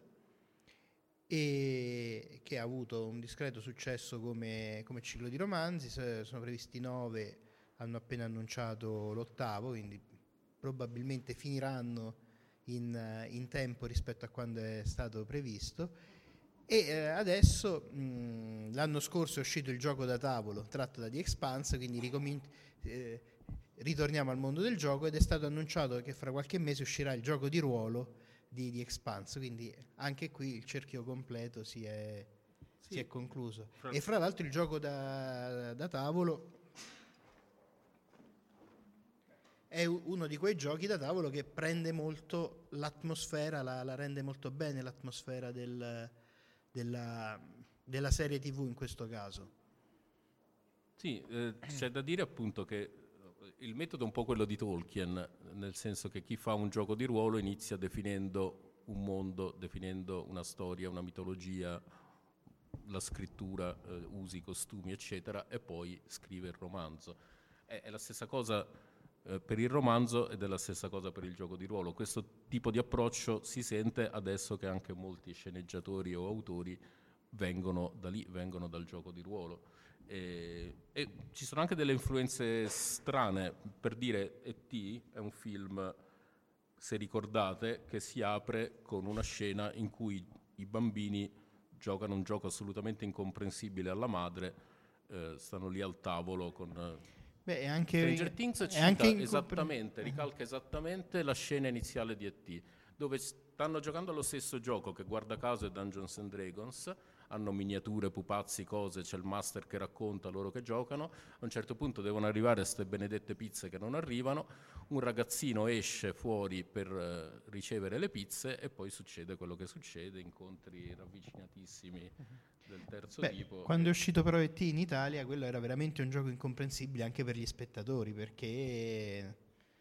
e che ha avuto un discreto successo come ciclo di romanzi. Sono previsti 9, hanno appena annunciato l'8º, quindi probabilmente finiranno in tempo rispetto a quando è stato previsto. E adesso l'anno scorso è uscito il gioco da tavolo tratto da The Expanse, quindi ritorniamo al mondo del gioco, ed è stato annunciato che fra qualche mese uscirà il gioco di ruolo di The Expanse, quindi anche qui il cerchio completo si è concluso. E fra l'altro il gioco da tavolo è uno di quei giochi da tavolo che prende molto l'atmosfera, la rende molto bene l'atmosfera della serie TV in questo caso. Sì, c'è da dire appunto che il metodo è un po' quello di Tolkien, nel senso che chi fa un gioco di ruolo inizia definendo un mondo, definendo una storia, una mitologia, la scrittura, usi, costumi, eccetera, e poi scrive il romanzo. È la stessa cosa per il romanzo ed è la stessa cosa per il gioco di ruolo. Questo tipo di approccio si sente adesso che anche molti sceneggiatori o autori vengono da lì, vengono dal gioco di ruolo. E ci sono anche delle influenze strane. Per dire, E.T. è un film, se ricordate, che si apre con una scena in cui i bambini giocano un gioco assolutamente incomprensibile alla madre, stanno lì al tavolo con... Beh, è anche, Stranger Things cita esattamente, ricalca esattamente la scena iniziale di E.T., dove stanno giocando allo stesso gioco che guarda caso è Dungeons and Dragons, hanno miniature, pupazzi, cose, c'è il master che racconta loro che giocano, a un certo punto devono arrivare a queste benedette pizze che non arrivano, un ragazzino esce fuori per ricevere le pizze e poi succede quello che succede, incontri ravvicinatissimi del terzo tipo. Quando è uscito però E.T. in Italia, quello era veramente un gioco incomprensibile anche per gli spettatori, perché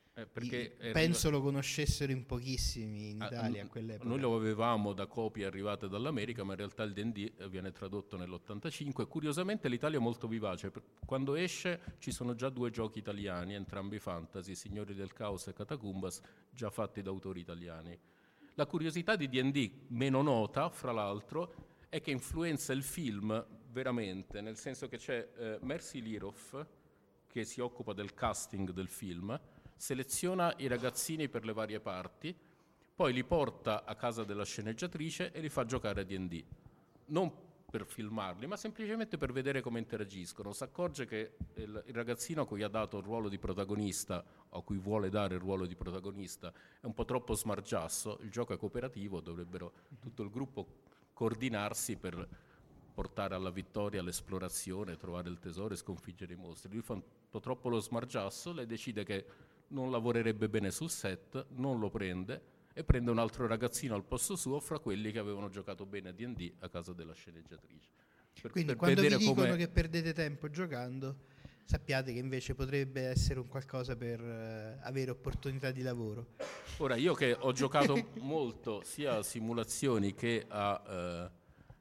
penso lo conoscessero in pochissimi in Italia a quell'epoca. Noi lo avevamo da copie arrivate dall'America, ma in realtà il D&D viene tradotto nell'85 e curiosamente l'Italia è molto vivace. Quando esce ci sono già 2 giochi italiani, entrambi fantasy, Signori del Caos e Catacumbas, già fatti da autori italiani. La curiosità di D&D, meno nota, fra l'altro, è che influenza il film veramente, nel senso che c'è Mercy Liroff, che si occupa del casting del film, seleziona i ragazzini per le varie parti, poi li porta a casa della sceneggiatrice e li fa giocare a D&D. Non per filmarli, ma semplicemente per vedere come interagiscono. Si accorge che il ragazzino a cui ha dato il ruolo di protagonista, o a cui vuole dare il ruolo di protagonista, è un po' troppo smargiasso, il gioco è cooperativo, dovrebbero tutto il gruppo coordinarsi per portare alla vittoria l'esplorazione, trovare il tesoro e sconfiggere i mostri. Lui fa un po' troppo lo smargiasso, lei decide che non lavorerebbe bene sul set, non lo prende e prende un altro ragazzino al posto suo fra quelli che avevano giocato bene a D&D a casa della sceneggiatrice. Quindi quando vi dicono che perdete tempo giocando, sappiate che invece potrebbe essere un qualcosa per avere opportunità di lavoro. Ora, io che ho giocato molto sia a simulazioni che a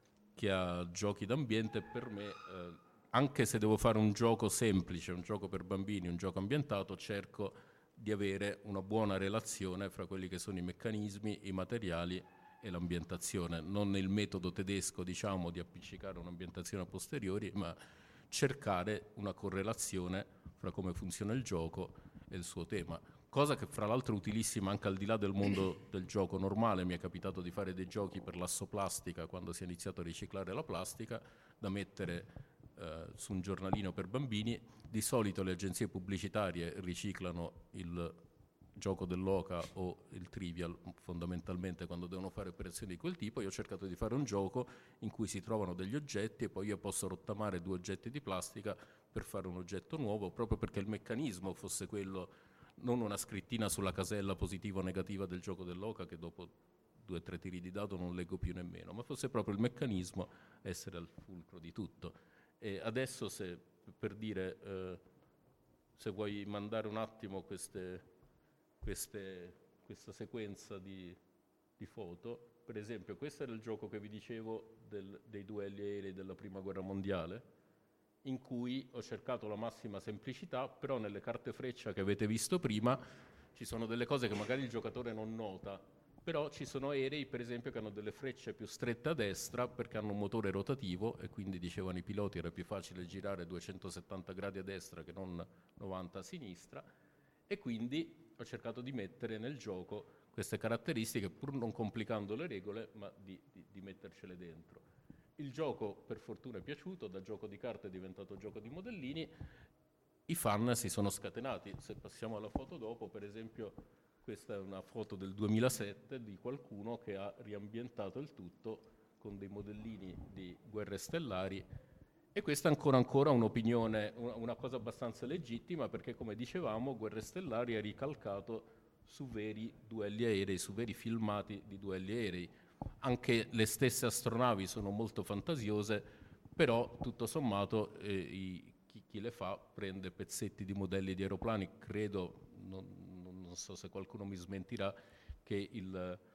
giochi d'ambiente, per me, anche se devo fare un gioco semplice, un gioco per bambini, un gioco ambientato, cerco di avere una buona relazione fra quelli che sono i meccanismi, i materiali e l'ambientazione, non nel metodo tedesco, diciamo, di appiccicare un'ambientazione a posteriori, ma cercare una correlazione fra come funziona il gioco e il suo tema. Cosa che fra l'altro è utilissima anche al di là del mondo del gioco normale. Mi è capitato di fare dei giochi per l'assoplastica quando si è iniziato a riciclare la plastica, da mettere su un giornalino per bambini. Di solito le agenzie pubblicitarie riciclano il gioco dell'oca o il trivial fondamentalmente quando devono fare operazioni di quel tipo. Io ho cercato di fare un gioco in cui si trovano degli oggetti e poi io posso rottamare 2 oggetti di plastica per fare un oggetto nuovo, proprio perché il meccanismo fosse quello, non una scrittina sulla casella positiva o negativa del gioco dell'oca che dopo 2 o 3 tiri di dado non leggo più nemmeno, ma fosse proprio il meccanismo essere al fulcro di tutto. E adesso, per dire, se vuoi mandare un attimo questa sequenza di foto, per esempio questo era il gioco che vi dicevo dei duelli aerei della Prima Guerra Mondiale, in cui ho cercato la massima semplicità, però nelle carte freccia che avete visto prima ci sono delle cose che magari il giocatore non nota, però ci sono aerei per esempio che hanno delle frecce più strette a destra perché hanno un motore rotativo e quindi dicevano i piloti era più facile girare 270 gradi a destra che non 90 a sinistra, e quindi ho cercato di mettere nel gioco queste caratteristiche pur non complicando le regole, ma di mettercele dentro. Il gioco per fortuna è piaciuto, da gioco di carte è diventato gioco di modellini, i fan si sono scatenati. Se passiamo alla foto dopo, per esempio questa è una foto del 2007 di qualcuno che ha riambientato il tutto con dei modellini di Guerre Stellari, e questa è ancora un'opinione, una cosa abbastanza legittima, perché come dicevamo Guerre Stellari è ricalcato su veri duelli aerei, su veri filmati di duelli aerei. Anche le stesse astronavi sono molto fantasiose, però tutto sommato chi le fa prende pezzetti di modelli di aeroplani. Credo, non so se qualcuno mi smentirà, che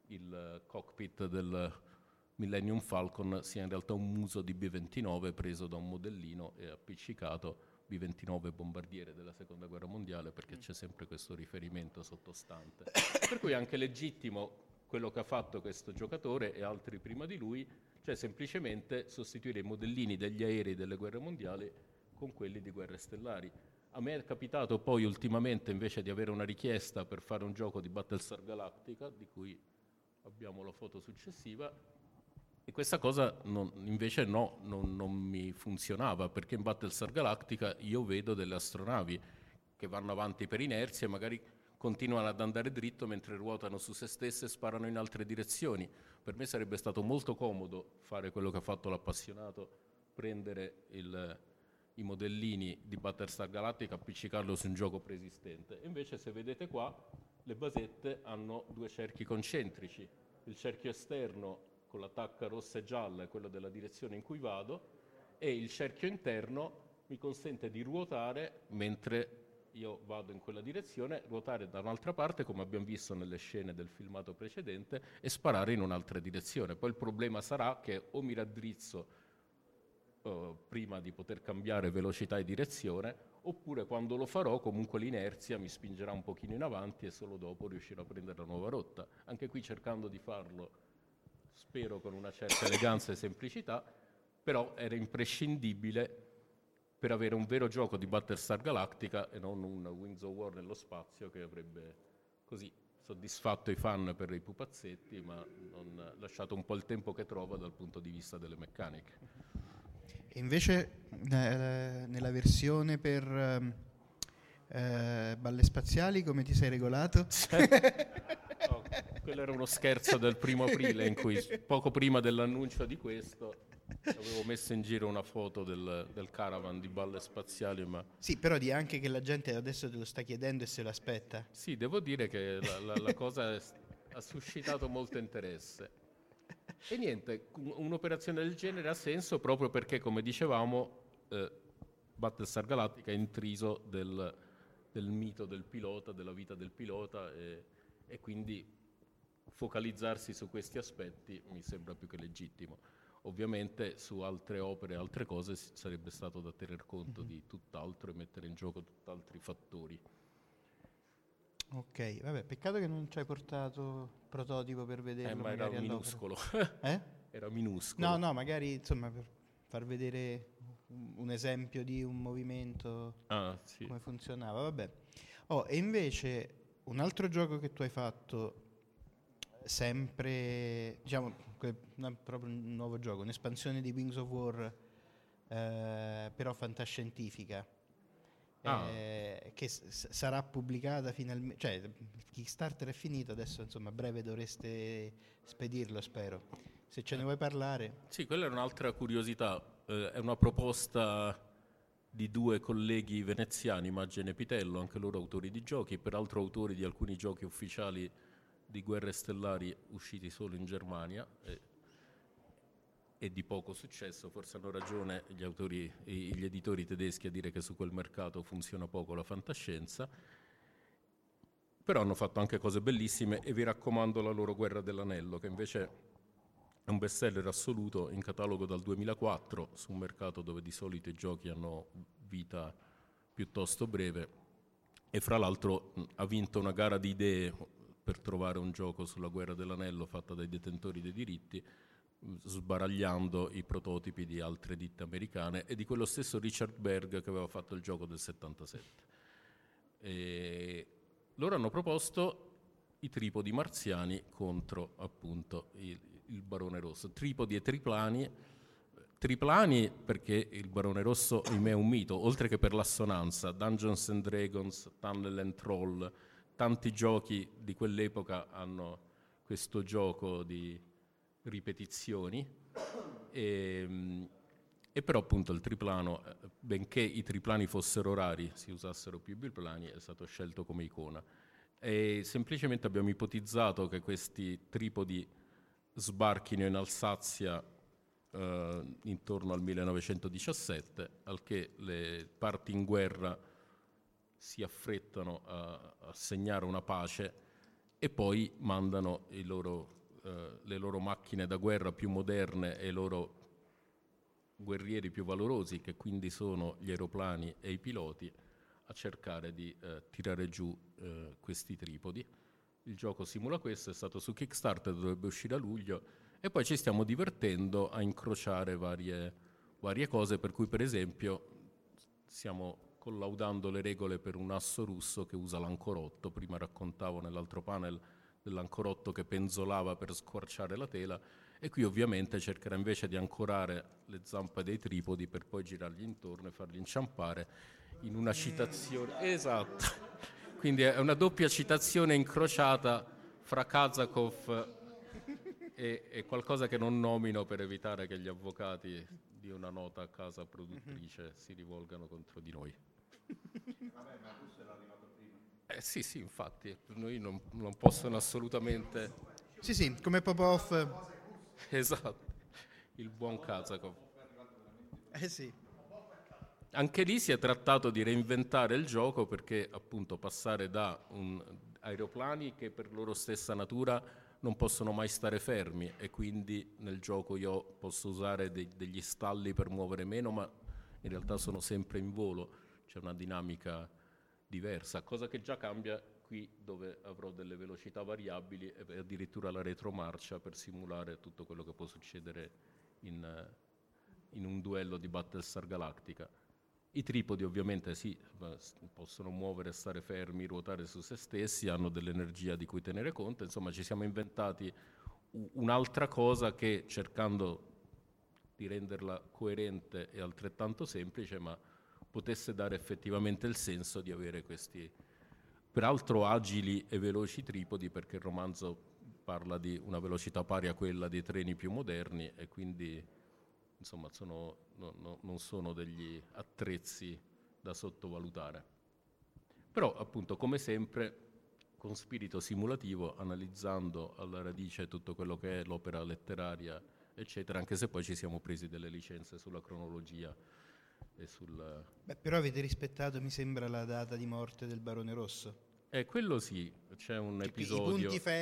il cockpit del Millennium Falcon sia in realtà un muso di B-29 preso da un modellino e appiccicato, B-29 bombardiere della seconda guerra mondiale, perché c'è sempre questo riferimento sottostante. Per cui è anche legittimo quello che ha fatto questo giocatore e altri prima di lui, cioè semplicemente sostituire i modellini degli aerei delle guerre mondiali con quelli di guerre stellari. A me è capitato poi ultimamente invece di avere una richiesta per fare un gioco di Battlestar Galactica, di cui abbiamo la foto successiva, e questa cosa non mi funzionava, perché in Battlestar Galactica io vedo delle astronavi che vanno avanti per inerzia e magari continuano ad andare dritto mentre ruotano su se stesse e sparano in altre direzioni. Per me sarebbe stato molto comodo fare quello che ha fatto l'appassionato, prendere i modellini di Battlestar Galactica, appiccicarlo su un gioco preesistente. E invece, se vedete qua, le basette hanno due cerchi concentrici. Il cerchio esterno con la tacca rossa e gialla è quello della direzione in cui vado, e il cerchio interno mi consente di ruotare mentre io vado in quella direzione, ruotare da un'altra parte, come abbiamo visto nelle scene del filmato precedente, e sparare in un'altra direzione. Poi il problema sarà che o mi raddrizzo prima di poter cambiare velocità e direzione, oppure quando lo farò comunque l'inerzia mi spingerà un pochino in avanti e solo dopo riuscirò a prendere la nuova rotta. Anche qui cercando di farlo, spero con una certa eleganza e semplicità, però era imprescindibile per avere un vero gioco di Battlestar Galactica e non un Wings of War nello spazio che avrebbe così soddisfatto i fan per i pupazzetti, ma non lasciato un po' il tempo che trova dal punto di vista delle meccaniche. E invece nella versione per balle spaziali come ti sei regolato? No, quello era uno scherzo del 1° aprile, in cui poco prima dell'annuncio di questo avevo messo in giro una foto del caravan di balle spaziali, ma... Sì, però di anche che la gente adesso te lo sta chiedendo e se lo aspetta. Sì, devo dire che la cosa ha suscitato molto interesse. E niente, un'operazione del genere ha senso proprio perché, come dicevamo, Battlestar Galactica è intriso del mito del pilota, della vita del pilota, e quindi focalizzarsi su questi aspetti mi sembra più che legittimo. Ovviamente su altre opere, altre cose sarebbe stato da tener conto di tutt'altro e mettere in gioco tutt'altri fattori. Ok, vabbè, peccato che non ci hai portato il prototipo per vederlo. Ma era minuscolo. Era minuscolo. No, magari insomma per far vedere un esempio di un movimento, sì. come funzionava, vabbè. E invece un altro gioco che tu hai fatto, sempre, diciamo, non proprio un nuovo gioco, un'espansione di Wings of War, però fantascientifica, che sarà pubblicata finalmente, cioè il Kickstarter è finito, adesso insomma a breve dovreste spedirlo, spero. Se ce ne vuoi parlare. Sì, quella è un'altra curiosità, è una proposta di due colleghi veneziani, Maggio e Pitello, anche loro autori di giochi, peraltro autori di alcuni giochi ufficiali di Guerre Stellari usciti solo in Germania e di poco successo. Forse hanno ragione gli editori tedeschi a dire che su quel mercato funziona poco la fantascienza, però hanno fatto anche cose bellissime e vi raccomando la loro Guerra dell'Anello, che invece è un bestseller assoluto, in catalogo dal 2004 su un mercato dove di solito i giochi hanno vita piuttosto breve, e fra l'altro ha vinto una gara di idee per trovare un gioco sulla Guerra dell'Anello fatta dai detentori dei diritti, sbaragliando i prototipi di altre ditte americane e di quello stesso Richard Berg che aveva fatto il gioco del 77. E loro hanno proposto i tripodi marziani contro appunto il Barone Rosso, tripodi e triplani perché il Barone Rosso in me è un mito, oltre che per l'assonanza. Dungeons and Dragons, Tunnel and Troll, tanti giochi di quell'epoca hanno questo gioco di ripetizioni, e però appunto il triplano, benché i triplani fossero rari, si usassero più biplani, è stato scelto come icona. E semplicemente abbiamo ipotizzato che questi tripodi sbarchino in Alsazia intorno al 1917, al che le parti in guerra si affrettano a segnare una pace, e poi mandano le loro macchine da guerra più moderne e i loro guerrieri più valorosi, che quindi sono gli aeroplani e i piloti, a cercare di tirare giù questi tripodi. Il gioco simula questo, è stato su Kickstarter, dovrebbe uscire a luglio, e poi ci stiamo divertendo a incrociare varie cose, per cui per esempio stiamo collaudando le regole per un asso russo che usa l'ancorotto. Prima raccontavo nell'altro panel dell'ancorotto che penzolava per squarciare la tela, e qui ovviamente cercherà invece di ancorare le zampe dei tripodi per poi girargli intorno e farli inciampare in una citazione. Esatto, quindi è una doppia citazione incrociata fra Kazakov e qualcosa che non nomino per evitare che gli avvocati di una nota casa produttrice si rivolgano contro di noi. Vabbè, ma questo era arrivato prima. Sì, infatti, noi non possono assolutamente... Sì, come Popov. Esatto, il buon Kazakov. Sì. Anche lì si è trattato di reinventare il gioco, perché appunto passare da aeroplani che per loro stessa natura non possono mai stare fermi, e quindi nel gioco io posso usare degli stalli per muovere meno, ma in realtà sono sempre in volo, c'è una dinamica diversa, cosa che già cambia qui, dove avrò delle velocità variabili e addirittura la retromarcia per simulare tutto quello che può succedere in un duello di Battlestar Galactica. I tripodi ovviamente sì, possono muovere, stare fermi, ruotare su se stessi, hanno dell'energia di cui tenere conto, insomma ci siamo inventati un'altra cosa che, cercando di renderla coerente e altrettanto semplice, ma potesse dare effettivamente il senso di avere questi peraltro agili e veloci tripodi, perché il romanzo parla di una velocità pari a quella dei treni più moderni, e quindi insomma non sono degli attrezzi da sottovalutare. Però appunto, come sempre, con spirito simulativo, analizzando alla radice tutto quello che è l'opera letteraria, eccetera, anche se poi ci siamo presi delle licenze sulla cronologia e sul... Beh, però avete rispettato, mi sembra, la data di morte del Barone Rosso. Quello sì, c'è un episodio...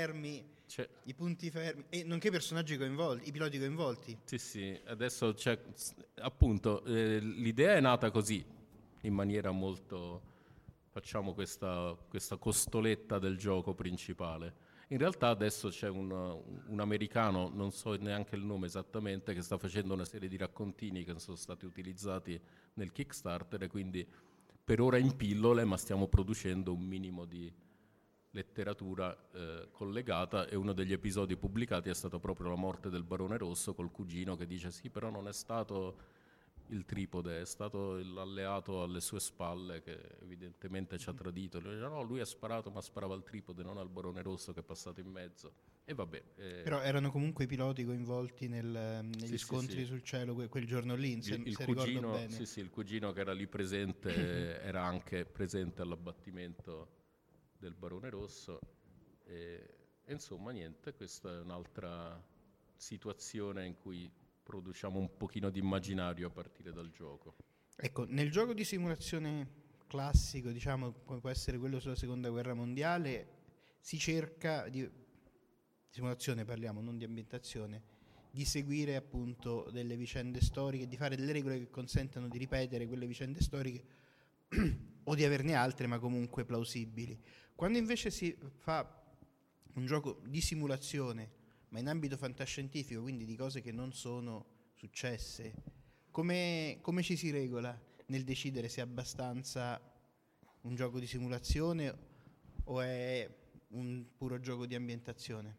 I punti fermi, e nonché i personaggi coinvolti, i piloti coinvolti. Sì, adesso c'è... Appunto, l'idea è nata così, in maniera molto... Facciamo questa costoletta del gioco principale. In realtà adesso c'è un americano, non so neanche il nome esattamente, che sta facendo una serie di raccontini che sono stati utilizzati nel Kickstarter, e quindi per ora in pillole, ma stiamo producendo un minimo di letteratura collegata, e uno degli episodi pubblicati è stato proprio la morte del Barone Rosso, col cugino che dice sì, però non è stato il tripode, è stato l'alleato alle sue spalle che evidentemente ci ha tradito. Lui dice, no, lui ha sparato, ma sparava al tripode, non al Barone Rosso che è passato in mezzo. E vabbè. Però erano comunque i piloti coinvolti negli scontri sul cielo quel giorno lì, se ricordo bene. Sì, il cugino che era lì presente era anche presente all'abbattimento del Barone Rosso. E insomma niente, questa è un'altra situazione in cui produciamo un pochino di immaginario a partire dal gioco. Ecco, nel gioco di simulazione classico, diciamo, come può essere quello sulla Seconda Guerra Mondiale, si cerca di simulazione, parliamo, non di ambientazione, di seguire appunto delle vicende storiche, di fare delle regole che consentano di ripetere quelle vicende storiche o di averne altre, ma comunque plausibili. Quando invece si fa un gioco di simulazione, ma in ambito fantascientifico, quindi di cose che non sono successe, come ci si regola nel decidere se è abbastanza un gioco di simulazione o è un puro gioco di ambientazione?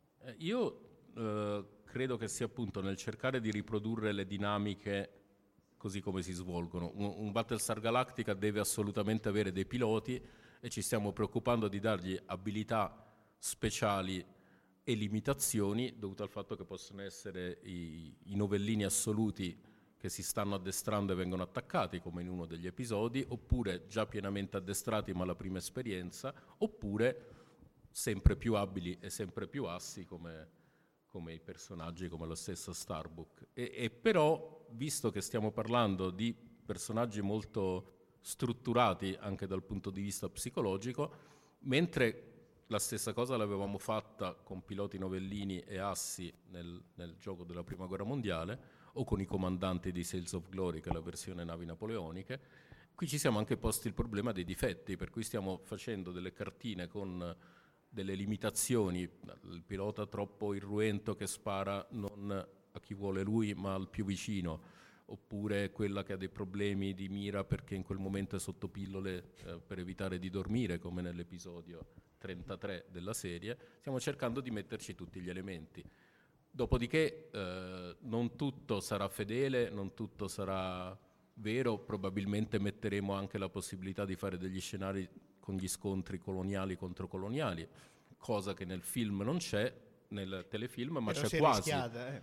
Io credo che sia appunto nel cercare di riprodurre le dinamiche così come si svolgono. Un Battlestar Galactica deve assolutamente avere dei piloti, e ci stiamo preoccupando di dargli abilità speciali e limitazioni dovute al fatto che possono essere i novellini assoluti che si stanno addestrando e vengono attaccati, come in uno degli episodi, oppure già pienamente addestrati ma la prima esperienza, oppure sempre più abili e sempre più assi come i personaggi, come lo stesso Starbuck. E però, visto che stiamo parlando di personaggi molto strutturati anche dal punto di vista psicologico, mentre la stessa cosa l'avevamo fatta con piloti novellini e assi nel gioco della Prima Guerra Mondiale, o con i comandanti di Sails of Glory, che è la versione navi napoleoniche. Qui ci siamo anche posti il problema dei difetti, per cui stiamo facendo delle cartine con delle limitazioni, il pilota troppo irruento che spara non a chi vuole lui ma al più vicino, oppure quella che ha dei problemi di mira perché in quel momento è sotto pillole per evitare di dormire, come nell'episodio 33 della serie. Stiamo cercando di metterci tutti gli elementi. Dopodiché non tutto sarà fedele, non tutto sarà vero, probabilmente metteremo anche la possibilità di fare degli scenari con gli scontri coloniali contro coloniali, cosa che nel film non c'è, nel telefilm, ma però c'è quasi.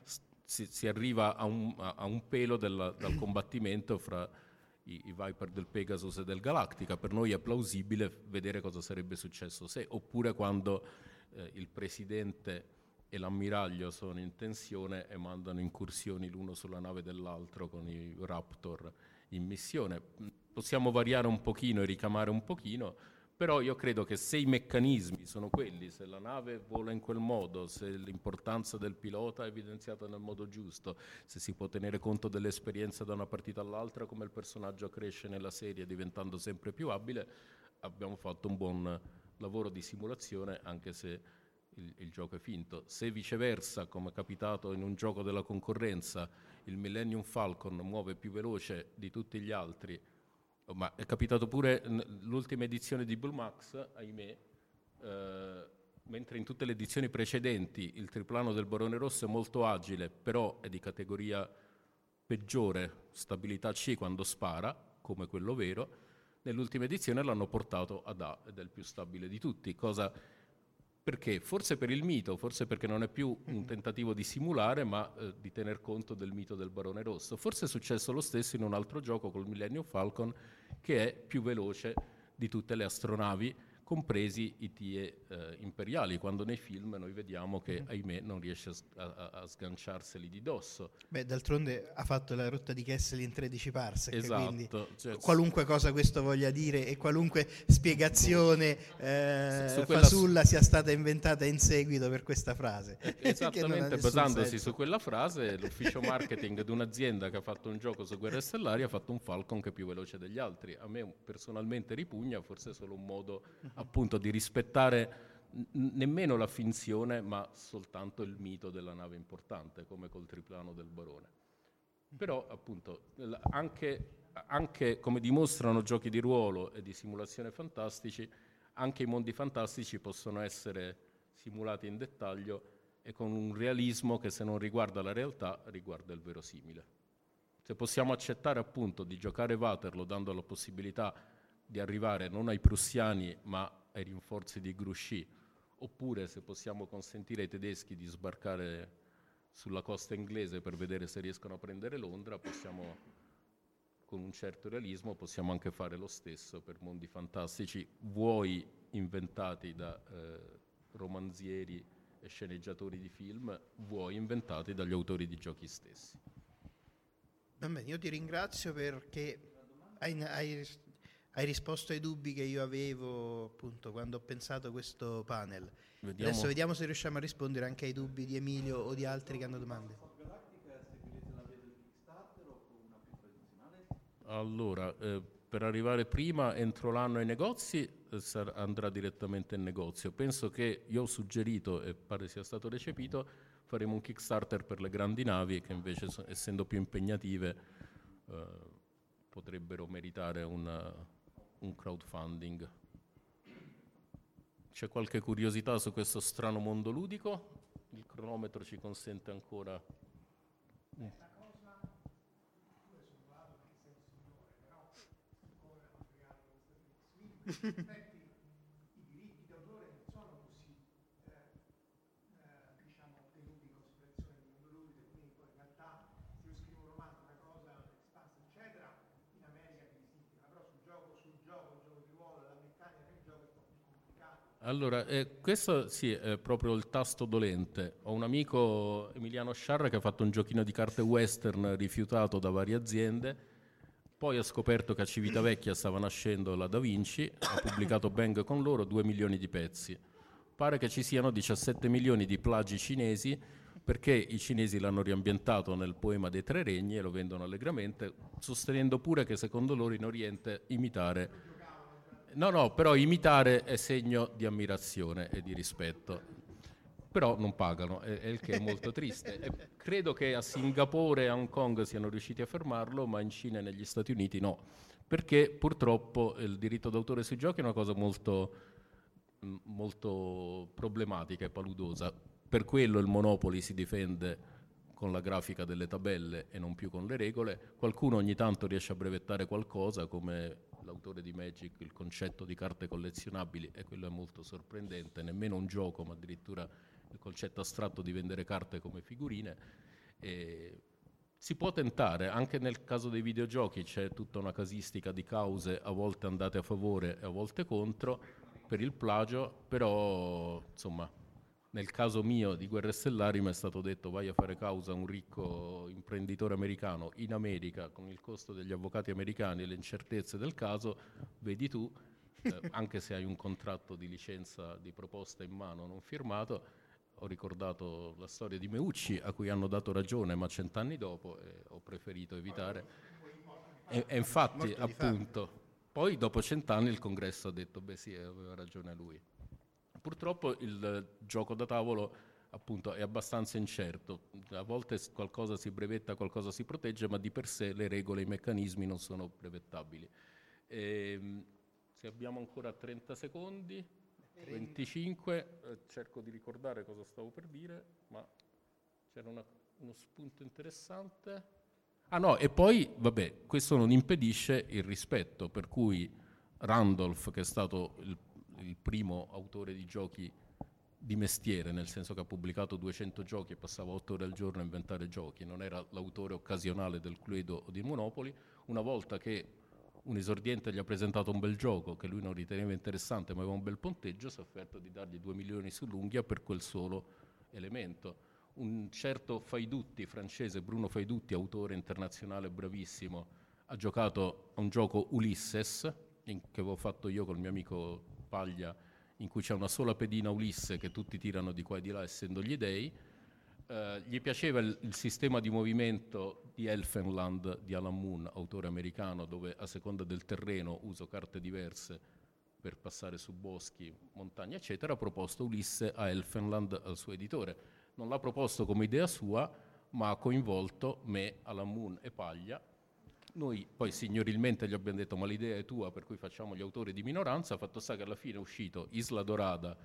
Si arriva a un pelo dal combattimento fra i Viper del Pegasus e del Galactica. Per noi è plausibile vedere cosa sarebbe successo se, oppure quando il presidente e l'ammiraglio sono in tensione e mandano incursioni l'uno sulla nave dell'altro con i Raptor in missione. Possiamo variare un pochino e ricamare un pochino, però io credo che se i meccanismi sono quelli, se la nave vola in quel modo, se l'importanza del pilota è evidenziata nel modo giusto, se si può tenere conto dell'esperienza da una partita all'altra, come il personaggio cresce nella serie diventando sempre più abile, abbiamo fatto un buon lavoro di simulazione, anche se il gioco è finto. Se viceversa, come è capitato in un gioco della concorrenza, il Millennium Falcon muove più veloce di tutti gli altri, ma è capitato pure l'ultima edizione di Bullmax, ahimè, mentre in tutte le edizioni precedenti il triplano del Barone Rosso è molto agile, però è di categoria peggiore, stabilità C quando spara, come quello vero, nell'ultima edizione l'hanno portato ad A ed è il più stabile di tutti, cosa... Perché? Forse per il mito, forse perché non è più un tentativo di simulare, ma di tener conto del mito del Barone Rosso. Forse è successo lo stesso in un altro gioco col Millennium Falcon, che è più veloce di tutte le astronavi, compresi i TIE imperiali, quando nei film noi vediamo che, ahimè, non riesce a sganciarseli di dosso. Beh, d'altronde ha fatto la rotta di Kessel in 13 parsec, esatto, quindi cioè, qualunque cosa questo voglia dire e qualunque spiegazione fasulla sia stata inventata in seguito per questa frase. Esattamente, basandosi su quella frase, l'ufficio marketing di un'azienda che ha fatto un gioco su Guerre Stellari ha fatto un Falcon che è più veloce degli altri. A me personalmente ripugna, forse è solo un modo appunto di rispettare nemmeno la finzione, ma soltanto il mito della nave importante, come col triplano del Barone. Però appunto anche come dimostrano giochi di ruolo e di simulazione fantastici, anche i mondi fantastici possono essere simulati in dettaglio e con un realismo che, se non riguarda la realtà, riguarda il verosimile. Se possiamo accettare appunto di giocare Waterloo dando la possibilità di arrivare non ai prussiani ma ai rinforzi di Grouchy, oppure se possiamo consentire ai tedeschi di sbarcare sulla costa inglese per vedere se riescono a prendere Londra, possiamo, con un certo realismo, possiamo anche fare lo stesso per mondi fantastici, vuoi inventati da romanzieri e sceneggiatori di film, vuoi inventati dagli autori di giochi stessi. Va bene, io ti ringrazio perché hai risposto ai dubbi che io avevo appunto quando ho pensato a questo panel. Adesso vediamo se riusciamo a rispondere anche ai dubbi di Emilio o di altri che hanno domande. Allora, per arrivare prima, entro l'anno ai negozi, andrà direttamente in negozio. Penso che io ho suggerito, e pare sia stato recepito, faremo un Kickstarter per le grandi navi che invece, essendo più impegnative, potrebbero meritare un crowdfunding. C'è qualche curiosità su questo strano mondo ludico? Il cronometro ci consente ancora... I diritti d'autore non sono così diciamo tenuti in considerazione nel mondo ludico, quindi poi in realtà se io scrivo un romanzo, una cosa espansa eccetera, in America è visibile, però sul gioco di ruolo, la meccanica del gioco è un po' più complicato. Allora, questo sì, è proprio il tasto dolente. Ho un amico, Emiliano Sciarra, che ha fatto un giochino di carte western rifiutato da varie aziende. Poi ha scoperto che a Civitavecchia stava nascendo la Da Vinci, ha pubblicato Bang con loro 2 milioni di pezzi. pare che ci siano 17 milioni di plagi cinesi, perché i cinesi l'hanno riambientato nel poema dei Tre Regni e lo vendono allegramente, sostenendo pure che secondo loro in Oriente imitare... No, però imitare è segno di ammirazione e di rispetto. Però non pagano, è il che è molto triste. E credo che a Singapore e a Hong Kong siano riusciti a fermarlo, ma in Cina e negli Stati Uniti no, perché purtroppo il diritto d'autore sui giochi è una cosa molto problematica e paludosa. Per quello il Monopoly si difende con la grafica delle tabelle e non più con le regole. Qualcuno ogni tanto riesce a brevettare qualcosa, come l'autore di Magic, il concetto di carte collezionabili, e quello è molto sorprendente, nemmeno un gioco, ma addirittura il concetto astratto di vendere carte come figurine. Si può tentare, anche nel caso dei videogiochi c'è tutta una casistica di cause, a volte andate a favore e a volte contro, per il plagio, però insomma nel caso mio di Guerre Stellari mi è stato detto vai a fare causa a un ricco imprenditore americano in America con il costo degli avvocati americani e le incertezze del caso, vedi tu, anche se hai un contratto di licenza di proposta in mano non firmato. Ho ricordato la storia di Meucci a cui hanno dato ragione ma 100 anni dopo, e ho preferito evitare e infatti appunto poi dopo 100 anni il congresso ha detto beh sì, aveva ragione lui. Purtroppo il gioco da tavolo appunto è abbastanza incerto, a volte qualcosa si brevetta, qualcosa si protegge, ma di per sé le regole e i meccanismi non sono brevettabili. Se abbiamo ancora 30 secondi, 25, cerco di ricordare cosa stavo per dire, ma c'era uno spunto interessante. Ah no, e poi vabbè, questo non impedisce il rispetto, per cui Randolph, che è stato il primo autore di giochi di mestiere, nel senso che ha pubblicato 200 giochi e passava 8 ore al giorno a inventare giochi, non era l'autore occasionale del Cluedo o di Monopoly. Una volta che un esordiente gli ha presentato un bel gioco che lui non riteneva interessante ma aveva un bel punteggio, si è offerto di dargli 2 milioni sull'unghia per quel solo elemento. Un certo Faidutti, francese, Bruno Faidutti, autore internazionale bravissimo, ha giocato a un gioco Ulysses, che avevo fatto io col mio amico Paglia, in cui c'è una sola pedina Ulisse che tutti tirano di qua e di là essendo gli dei. Gli piaceva il sistema di movimento di Elfenland di Alan Moon, autore americano, dove a seconda del terreno uso carte diverse per passare su boschi, montagne eccetera. Ha proposto Ulisse a Elfenland al suo editore. Non l'ha proposto come idea sua, ma ha coinvolto me, Alan Moon e Paglia. Noi poi signorilmente gli abbiamo detto ma l'idea è tua, per cui facciamo gli autori di minoranza. Ha fatto sta che alla fine è uscito Isla Dorada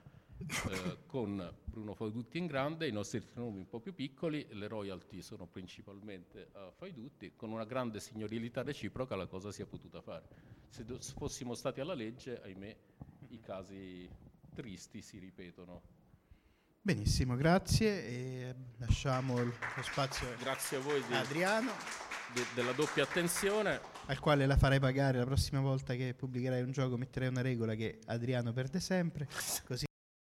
con Bruno Faidutti in grande, i nostri nomi un po' più piccoli, le royalty sono principalmente a Faidutti, con una grande signorilità reciproca la cosa si è potuta fare. Se fossimo stati alla legge, ahimè, i casi tristi si ripetono. Benissimo, grazie, e lasciamo lo spazio grazie a voi a Adriano, della doppia attenzione, al quale la farai pagare la prossima volta che pubblicherai un gioco. Metterai una regola che Adriano perde sempre, così.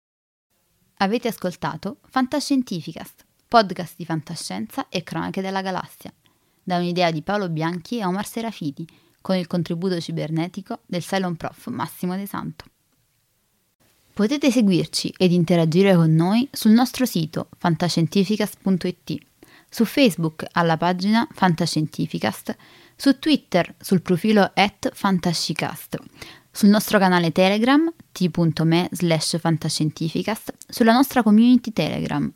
Avete ascoltato Fantascientificast, podcast di fantascienza e cronache della galassia, da un'idea di Paolo Bianchi e Omar Serafiti, con il contributo cibernetico del Cylon Prof Massimo De Santo. Potete seguirci ed interagire con noi sul nostro sito fantascientificast.it, su Facebook alla pagina Fantascientificast, su Twitter sul profilo @fantascicast, sul nostro canale Telegram t.me/fantascientificast, sulla nostra community Telegram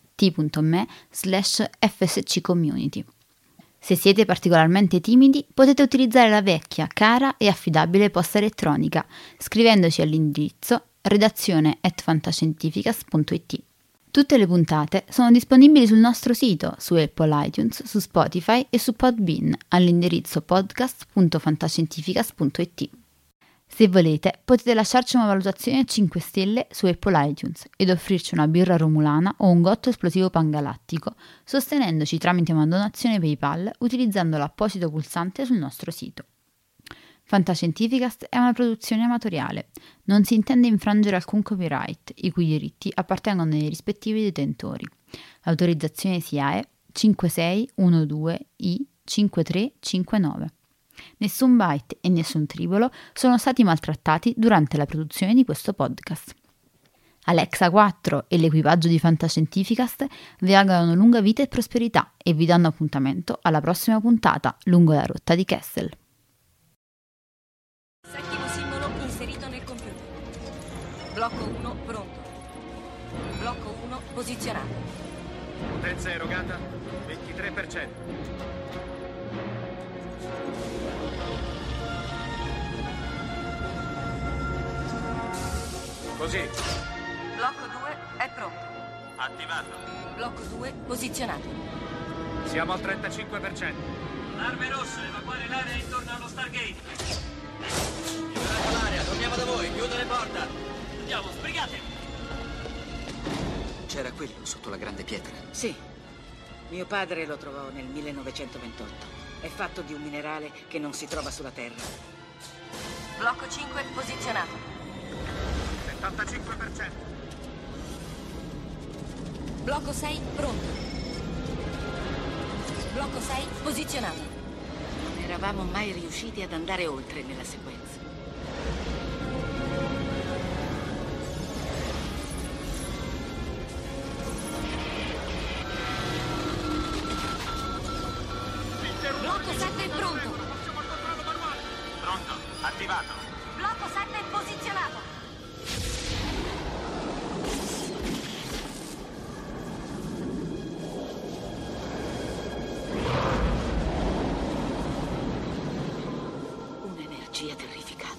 t.me/fsccommunity. Se siete particolarmente timidi, potete utilizzare la vecchia, cara e affidabile posta elettronica, scrivendoci all'indirizzo redazione@fantascientificast.it. Tutte le puntate sono disponibili sul nostro sito, su Apple iTunes, su Spotify e su Podbean, all'indirizzo podcast.fantascientificast.it. Se volete, potete lasciarci una valutazione a 5 stelle su Apple iTunes ed offrirci una birra romulana o un gotto esplosivo pangalattico, sostenendoci tramite una donazione PayPal utilizzando l'apposito pulsante sul nostro sito. Fantascientificast è una produzione amatoriale, non si intende infrangere alcun copyright, i cui diritti appartengono ai rispettivi detentori. L'autorizzazione SIAE 5612I5359. Nessun byte e nessun tribolo sono stati maltrattati durante la produzione di questo podcast. Alexa 4 e l'equipaggio di Fantascientificast vi augurano lunga vita e prosperità e vi danno appuntamento alla prossima puntata lungo la rotta di Kessel. Settimo simbolo inserito nel computer. Blocco 1 pronto. Blocco 1 posizionato. Potenza erogata 23%. Così. Blocco 2 è pronto. Attivato. Blocco 2 posizionato. Siamo al 35%. Arme rosse, evacuare l'area intorno allo Stargate. Liberate l'area, torniamo da voi, chiudo le porte. Andiamo, sbrigate. C'era quello sotto la grande pietra. Sì. Mio padre lo trovò nel 1928. È fatto di un minerale che non si trova sulla Terra. Blocco 5 posizionato. 75%. Blocco 6 pronto. Blocco 6 posizionato. Non eravamo mai riusciti ad andare oltre nella sequenza. Blocco 7 pronto. Pronto, attivato. Blocco 7 posizionato. Un'energia terrificante.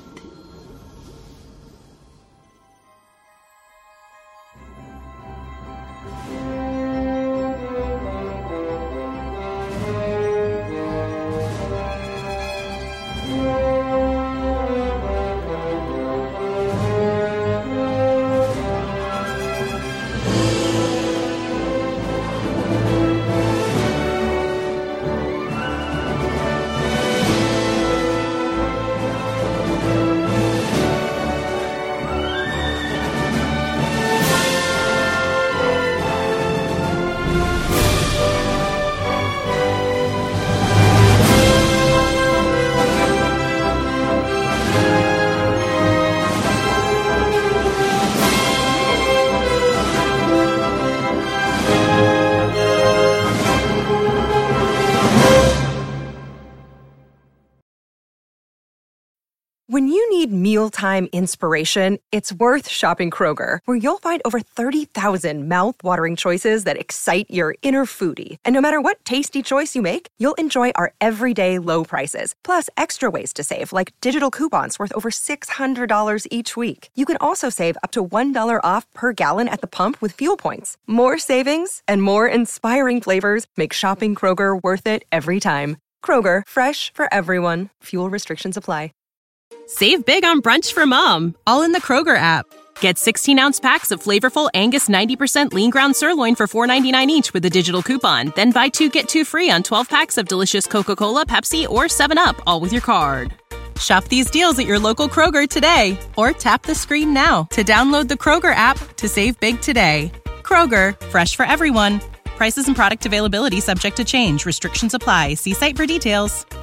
When you need mealtime inspiration, it's worth shopping Kroger, where you'll find over 30,000 mouth-watering choices that excite your inner foodie. And no matter what tasty choice you make, you'll enjoy our everyday low prices, plus extra ways to save, like digital coupons worth over $600 each week. You can also save up to $1 off per gallon at the pump with fuel points. More savings and more inspiring flavors make shopping Kroger worth it every time. Kroger, fresh for everyone. Fuel restrictions apply. Save big on brunch for mom, all in the Kroger app. Get 16-ounce packs of flavorful Angus 90% lean ground sirloin for $4.99 each with a digital coupon. Then buy 2, get 2 free on 12 packs of delicious Coca-Cola, Pepsi, or 7-Up, all with your card. Shop these deals at your local Kroger today, or tap the screen now to download the Kroger app to save big today. Kroger, fresh for everyone. Prices and product availability subject to change. Restrictions apply. See site for details.